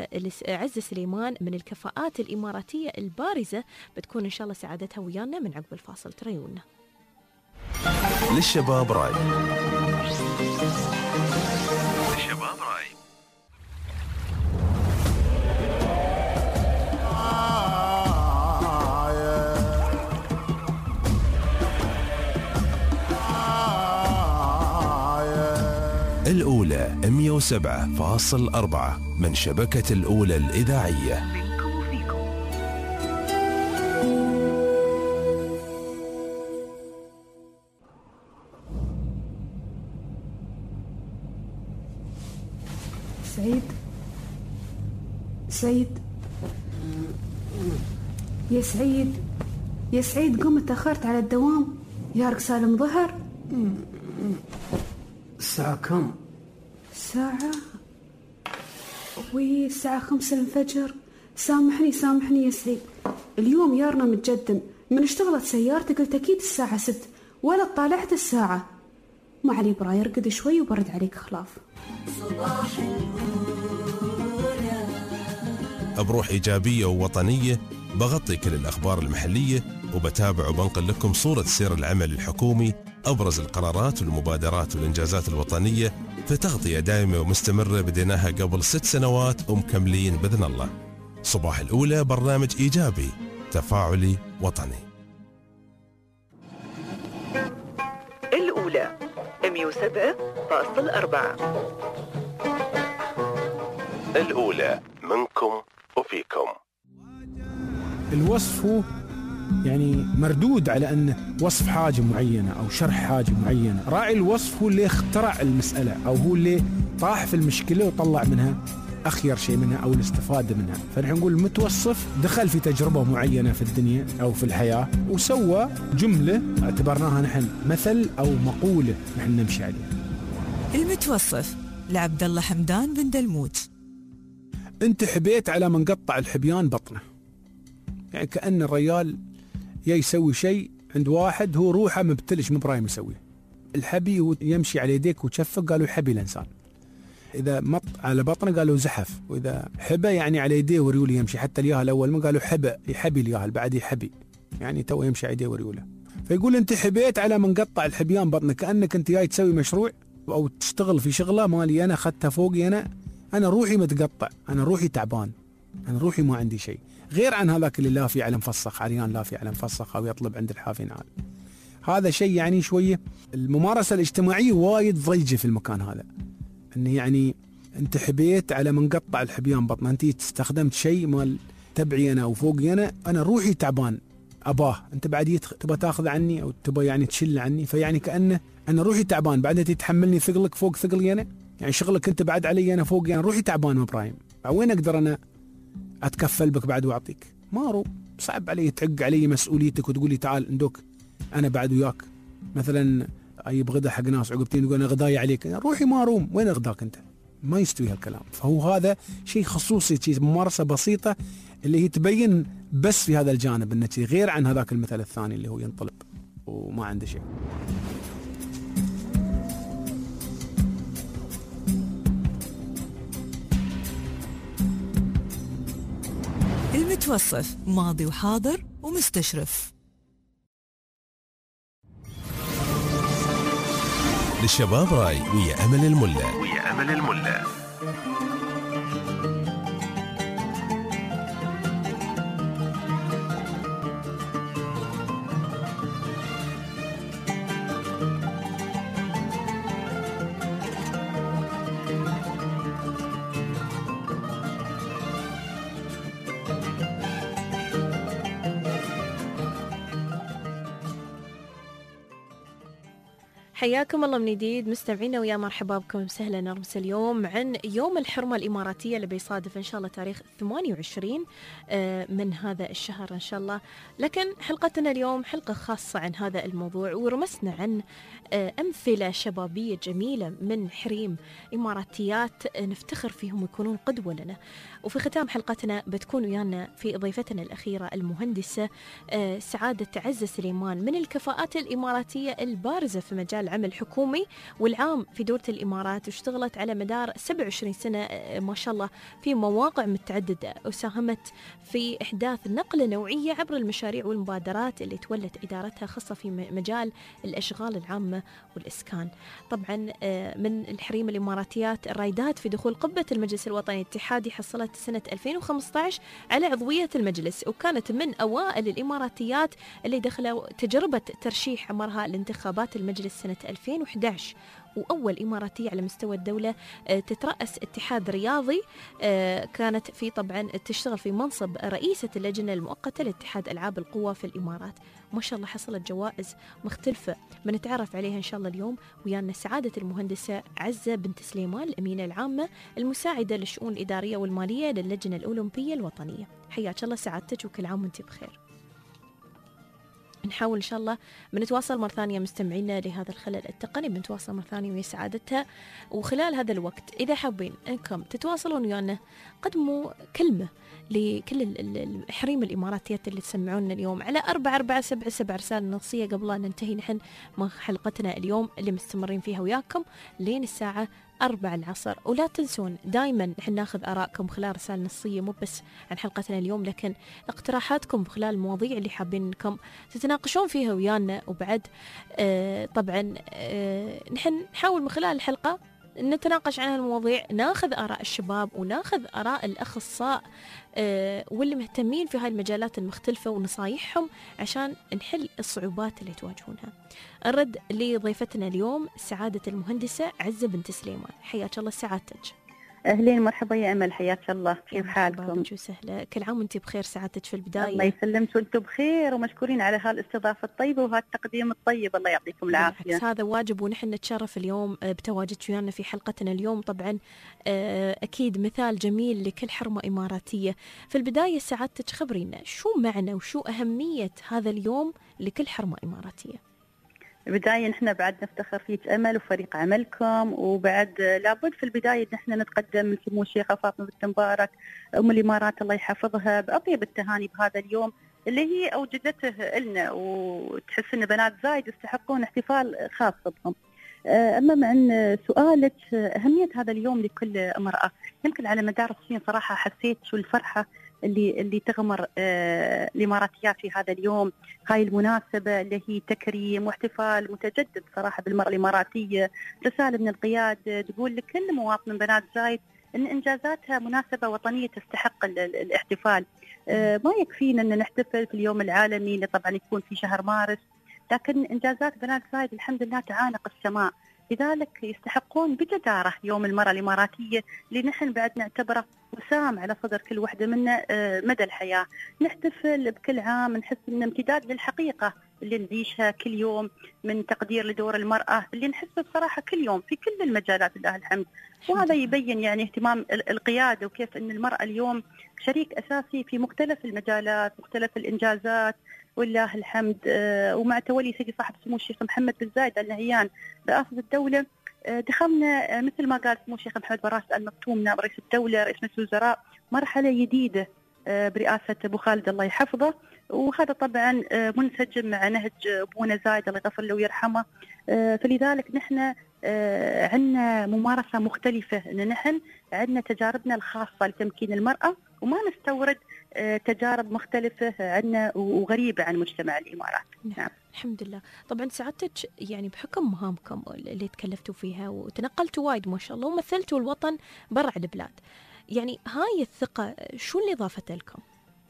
عزة سليمان من الكفاءات الإماراتية البارزة. بتكون إن شاء الله سعادتها ويانا من عقب الفاصل. تريونا للشباب راي. الأولى 107.4 من شبكة الأولى الإذاعية. سعيد يا سعيد قم، تأخرت على الدوام. يارك سالم ظهر. الساعة كم؟ الساعة الساعة 5 الفجر. سامحني يا سعيد، اليوم يارنا متجدم. من اشتغلت سيارتي قلت أكيد الساعة 6 ولا طالعت الساعة. ما علي براي، ارقد شوي وبرد عليك خلاف. بروح إيجابية ووطنية بغطي كل الأخبار المحلية، وبتابع وبنقل لكم صورة سير العمل الحكومي، أبرز القرارات والمبادرات والإنجازات الوطنية، في تغطية دائمة ومستمرة بديناها قبل 6 سنوات ومكملين بإذن الله. صباح الأولى برنامج إيجابي تفاعلي وطني. الأولى 107.4. الأولى منكم وفيكم. الوصف هو يعني مردود على أنه وصف حاجة معينة أو شرح حاجة معينة. راعي الوصف هو اللي اخترع المسألة، أو هو اللي طاح في المشكلة وطلع منها أخير شيء منها أو الاستفادة منها. فنحن نقول المتوصف دخل في تجربة معينة في الدنيا أو في الحياة وسوى جملة اعتبرناها نحن مثل أو مقولة نحن نمشي عليها. المتوصف لعبد الله حمدان بن دلموت. أنت حبيت على من قطع الحبيان بطنه، يعني كأن الرجال يسوي شيء عند واحد هو روحه مبتلش مبرايم يسويه. الحبي هو يمشي على يديك وتشفق، قالوا حبي الإنسان. إذا مط على بطنه قالوا زحف، وإذا حبى يعني على يديه وريوله يمشي. حتى الياهل الأول ما قالوا يحبي الياهل، بعد يحبي يعني تو يمشي على يديه وريوله. فيقول أنت حبيت على من قطع الحبيان بطنه، كأنك أنت جاي تسوي مشروع أو تشتغل في شغلة مالي أنا أخذتها فوقي، أنا روحي متقطع، أنا روحي تعبان، أنا روحي ما عندي شيء غير عن هذاك اللي لا في علم مفسخ عريان لا في علم مفسخ أو يطلب عند الحافي نعال. هذا شيء يعني شوية الممارسة الاجتماعية وايد ضيجة في المكان هذا، أنه يعني أنت حبيت على من قطع الحبيان بطنه، أنت استخدمت شيء مال تبعي أنا وفوقي أنا روحي تعبان أباه، أنت بعد تبى تاخذ عني أو تبى يعني تشل عني، فيعني كأنه أنا روحي تعبان بعد أنت تحملني ثقلك فوق ثقلي أنا، يعني شغلك أنت بعد علي أنا فوقي أنا روحي تعبان إبراهيم، وين أقدر أنا أتكفل بك بعد وأعطيك؟ ما أروح، صعب علي تعق علي مسؤوليتك وتقولي تعال اندوك أنا بعد وياك، مثلا أجيب غدا حق ناس عقبتين تقول أنا غداي عليك، روحي ما أروم، وين غداك أنت؟ ما يستوي هالكلام. فهو هذا شيء خصوصي، شيء ممارسة بسيطة اللي هي تبين بس في هذا الجانب انه غير عن هذاك المثل الثاني اللي هو ينطلب وما عنده شيء. المتوصف ماضي وحاضر ومستشرف. للشباب راي ويا أمل الملا. حياكم الله من جديد مستمعينا، ويا مرحبا بكم وسهلا. نرمس اليوم عن يوم الحرمة الإماراتية اللي بيصادف إن شاء الله تاريخ 28 من هذا الشهر إن شاء الله. لكن حلقتنا اليوم حلقة خاصة عن هذا الموضوع، ورمسنا عن أمثلة شبابية جميلة من حريم إماراتيات نفتخر فيهم ويكونون قدوة لنا. وفي ختام حلقتنا بتكون ويانا في ضيفتنا الأخيرة المهندسة سعادة عزة سليمان من الكفاءات الإماراتية البارزة في مجال العمل الحكومي والعام في دولة الإمارات، واشتغلت على مدار 27 سنة ما شاء الله في مواقع متعددة، وساهمت في إحداث نقلة نوعية عبر المشاريع والمبادرات اللي تولت إدارتها، خاصة في مجال الأشغال العامة والإسكان. طبعا من الحريم الإماراتيات الرايدات في دخول قبة المجلس الوطني الاتحادي، حصلت سنة 2015 على عضوية المجلس، وكانت من أوائل الإماراتيات اللي دخلوا تجربة ترشيح عمرها لانتخابات المجلس سنة 2011، وأول إماراتية على مستوى الدولة تترأس اتحاد رياضي. كانت في طبعا تشتغل في منصب رئيسة اللجنة المؤقتة لاتحاد ألعاب القوى في الإمارات. ما شاء الله حصلت جوائز مختلفة بنتعرف عليها إن شاء الله اليوم. ويانا سعادة المهندسة عزة بنت سليمان الأمينة العامة المساعدة للشؤون الإدارية والمالية للجنة الأولمبية الوطنية. حياك الله سعادتك وكل عام وانت بخير. نحاول إن شاء الله بنتواصل مرة ثانية مستمعينا لهذا الخلل التقني، بنتواصل مرة ثانية ويا سعادتها. وخلال هذا الوقت إذا حابين أنكم تتواصلون ويانا قدموا كلمة لكل الحريم الإماراتيات اللي تسمعونا اليوم على 4477 رسالة نصية قبل لا ننتهي نحن مع حلقتنا اليوم اللي مستمرين فيها وياكم لين الساعة 4 العصر. ولا تنسون دائما نحن ناخذ آراءكم خلال رسالة نصية، مو بس عن حلقتنا اليوم لكن اقتراحاتكم خلال المواضيع اللي حابين انكم تتناقشون فيها ويانا. وبعد طبعا نحن نحاول من خلال الحلقة نتناقش عن هالمواضيع، ناخذ آراء الشباب وناخذ آراء الأخصاء واللي مهتمين في هاي المجالات المختلفة ونصايحهم عشان نحل الصعوبات اللي تواجهونها. الرد لضيفتنا اليوم سعادة المهندسة عزة بنت سليمان. حياك الله سعادتك. أهلين مرحبا يا أمل، حياك الله، كيف حالكم؟ وسهلا، كل عام وانت بخير سعادتك في البداية. الله يسلمك وانتم بخير ومشكورين على هالاستضافة الطيبة وهالتقديم الطيب، الله يعطيكم العافية. هذا واجب ونحن نتشرف اليوم بتواجدك ويانا في حلقتنا اليوم. طبعا أكيد مثال جميل لكل حرمة إماراتية. في البداية سعادتك خبرينا شو معنى وشو أهمية هذا اليوم لكل حرمة إماراتية؟ البداية نحن بعد نفتخر فيك أمل وفريق عملكم، وبعد لابد في البداية نحن نتقدم من سمو الشيخة فاطمة بنت مبارك أم الإمارات الله يحفظها بأطيب التهاني بهذا اليوم اللي هي أوجدته لنا، وتحس إن بنات زايد يستحقون احتفال خاص بهم. أما عن سؤالك أهمية هذا اليوم لكل امرأة، يمكن على مدار السنين صراحة حسيت شو الفرحة اللي تغمر الإماراتيات في هذا اليوم. هاي المناسبة اللي هي تكريم واحتفال متجدد صراحة بالمرأة الإماراتية. رسالة من القيادة تقول لكل مواطن بنات زايد أن إنجازاتها مناسبة وطنية تستحق الاحتفال. ما يكفينا أن نحتفل في اليوم العالمي اللي طبعا يكون في شهر مارس، لكن إنجازات بنات زايد الحمد لله تعانق السماء، لذلك يستحقون بجدارة يوم المرأة الإماراتية اللي نحن بعد نعتبره وسام على صدر كل واحدة منا مدى الحياة. نحتفل بكل عام، نحس إنه امتداد للحقيقة اللي نعيشها كل يوم من تقدير لدور المرأة اللي نحسه بصراحة كل يوم في كل المجالات لله الحمد. وهذا يبين يعني اهتمام القيادة وكيف أن المرأة اليوم شريك أساسي في مختلف المجالات، مختلف الإنجازات والله الحمد. ومع تولي سيدي صاحب السمو الشيخ محمد بن زايد آل نهيان رئاسة الدولة، دخلنا مثل ما قال سمو الشيخ محمد بن راشد آل مكتوم نائب رئيس الدولة رئيس مجلس الوزراء مرحلة جديدة برئاسة أبو خالد الله يحفظه، وهذا طبعا منسجم مع نهج أبونا زايد الله يغفر له ويرحمه. فلذلك نحن عندنا ممارسة مختلفة، أن نحن عندنا تجاربنا الخاصة لتمكين المرأة وما نستورد تجارب مختلفة عنا وغريبة عن مجتمع الإمارات. نعم. الحمد لله. طبعا سعادتك يعني بحكم مهامكم اللي تكلفتوا فيها وتنقلتوا وايد ما شاء الله ومثلتوا الوطن برا البلاد، يعني هاي الثقة شو اللي ضافتها لكم؟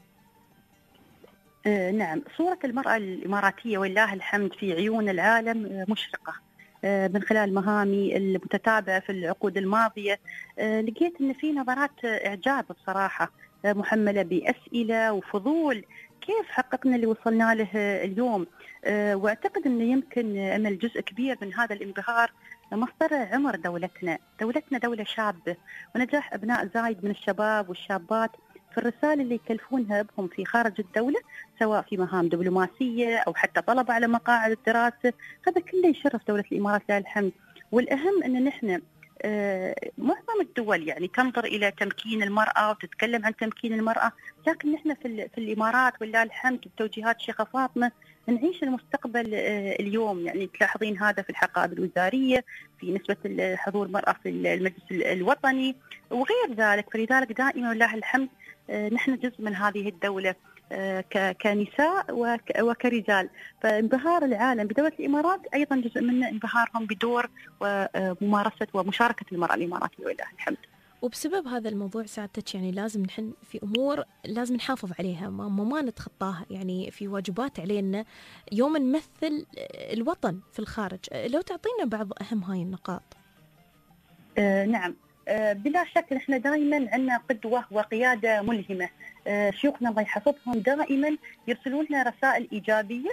نعم، صورة المرأة الإماراتية والله الحمد في عيون العالم مشرقة. من خلال مهامي المتتابعة في العقود الماضية لقيت أن في نظرات إعجاب بصراحة محملة بأسئلة وفضول كيف حققنا اللي وصلنا له اليوم. واعتقد أنه يمكن أمل جزء كبير من هذا الانبهار مصدر عمر دولتنا دولة شابة، ونجاح أبناء زايد من الشباب والشابات في الرسالة اللي يكلفونها بهم في خارج الدولة، سواء في مهام دبلوماسية أو حتى طلبة على مقاعد الدراسة. هذا كله يشرف دولة الإمارات لله الحمد. والأهم أن نحن معظم الدول يعني تنظر إلى تمكين المرأة وتتكلم عن تمكين المرأة، لكن نحن في الإمارات والله الحمد بتوجيهات الشيخة فاطمة نعيش المستقبل اليوم. يعني تلاحظين هذا في الحقائب الوزارية، في نسبة الحضور المرأة في المجلس الوطني وغير ذلك. فلذلك دائما والله الحمد نحن جزء من هذه الدولة كنساء وكرجال. فانبهار العالم بدولة الإمارات أيضا جزء منه انبهارهم بدور وممارسة ومشاركة المرأة الإماراتية ولله الحمد. وبسبب هذا الموضوع سعادتك يعني لازم نحن في أمور لازم نحافظ عليها ما نتخطاها، يعني في واجبات علينا يوم نمثل الوطن في الخارج. لو تعطينا بعض أهم هاي النقاط. نعم، بلا شك نحن دائما عندنا قدوة وقيادة ملهمة. شيوخنا الله يحفظهم دائما يرسلون لنا رسائل إيجابية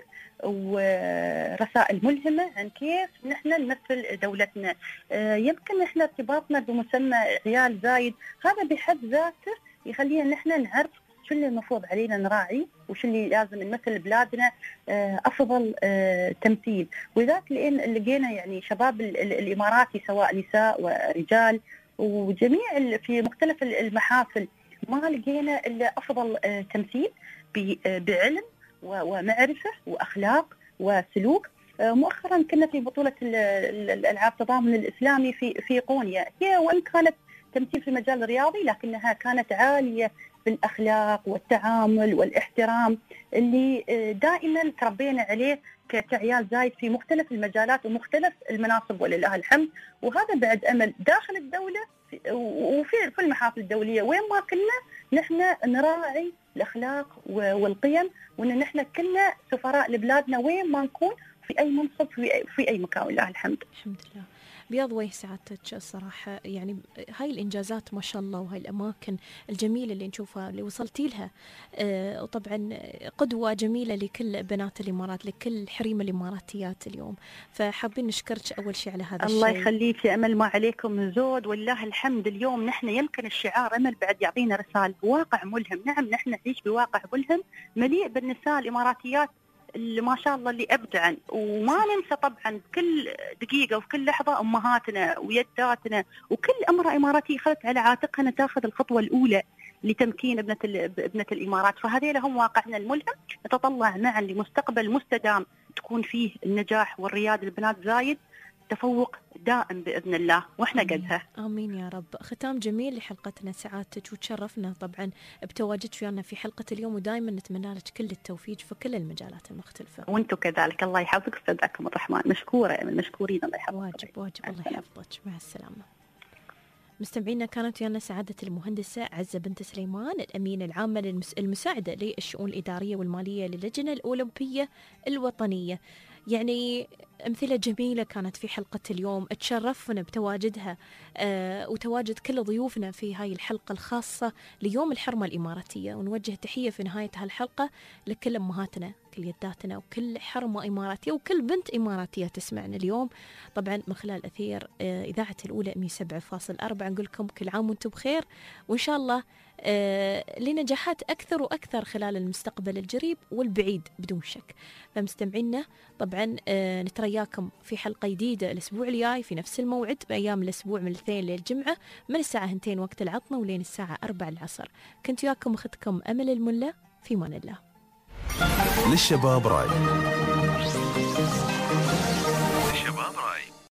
ورسائل ملهمة عن كيف نحن نمثل دولتنا. يمكن نحن ارتباطنا بمسمى عيال زايد هذا بحد ذاته يخلينا نحن نعرف شو اللي المفروض علينا نراعي وشو اللي لازم نمثل بلادنا أفضل تمثيل. ولذلك لقينا يعني شباب الإماراتي سواء نساء ورجال وجميع في مختلف المحافل ما لقينا إلا أفضل تمثيل بعلم ومعرفة وأخلاق وسلوك. مؤخرا كنا في بطولة الألعاب التضامن الإسلامي في قونيا، هي وإن كانت تمثيل في المجال الرياضي لكنها كانت عالية بالأخلاق والتعامل والاحترام اللي دائما تربينا عليه كعيال زايد في مختلف المجالات ومختلف المناصب ولله الحمد. وهذا بعد أمل داخل الدولة وفي المحافل الدولية وين ما كنا نحن نراعي الأخلاق والقيم، وأن نحن كنا سفراء لبلادنا وين ما نكون في أي منصب في أي مكان ولله الحمد. الحمد لله. بياض وجه سعادتك الصراحة، يعني هاي الإنجازات ما شاء الله وهاي الأماكن الجميلة اللي نشوفها اللي وصلتي لها، وطبعا قدوة جميلة لكل بنات الإمارات لكل حريم الإماراتيات اليوم. فحابين نشكرك أول شيء على هذا الشيء. الله يخليك يا أمل، ما عليكم زود والله الحمد. اليوم نحن يمكن الشعار أمل بعد يعطينا رسالة واقع ملهم. نعم نحن نعيش بواقع ملهم مليء بالنساء الإماراتيات اللي ما شاء الله اللي أبدعن. وما ننسى طبعا كل دقيقة وفي كل لحظة أمهاتنا ويداتنا وكل امرأة إماراتية خلت على عاتقها أن تاخذ الخطوة الأولى لتمكين ابنة الإمارات. فهذه هم واقعنا الملهم. نتطلع معا لمستقبل مستدام تكون فيه النجاح والريادة لبنات زايد تفوق دائم بإذن الله وإحنا قدها. آمين يا رب. ختام جميل لحلقتنا سعادتك، وتشرفنا طبعا بتواجدك ويانا في حلقة اليوم، ودائما نتمنى لك كل التوفيق في كل المجالات المختلفة. وانتم كذلك، الله يحفظك استودعكم الرحمن. مشكورة يا من مشكورين، الله يحفظك. واجب الله يحفظك. مع السلامة. مستمعينا كانت ويانا سعادة المهندسة عزة بنت سليمان الأمينة العامة المساعدة للشؤون الإدارية والمالية للجنة الأولمبية الوطنية. يعني أمثلة جميلة كانت في حلقة اليوم، تشرفنا بتواجدها وتواجد كل ضيوفنا في هاي الحلقة الخاصة ليوم الحرمة الإماراتية. ونوجه تحية في نهاية هالحلقة لكل أمهاتنا، كل يداتنا، وكل حرمة إماراتية وكل بنت إماراتية تسمعنا اليوم طبعا من خلال أثير إذاعة الأولى 107.4. نقول لكم كل عام وانتم بخير، وإن شاء الله لنجاحات أكثر وأكثر خلال المستقبل الجريب والبعيد بدون شك. فمستمعينا طبعا نترياكم في حلقة جديدة الأسبوع الجاي في نفس الموعد بأيام الأسبوع من الاثنين للجمعة من الساعة 2 وقت العطنة ولين الساعة 4 العصر. كنت وياكم أختكم أمل الملا، في مان الله. للشباب راي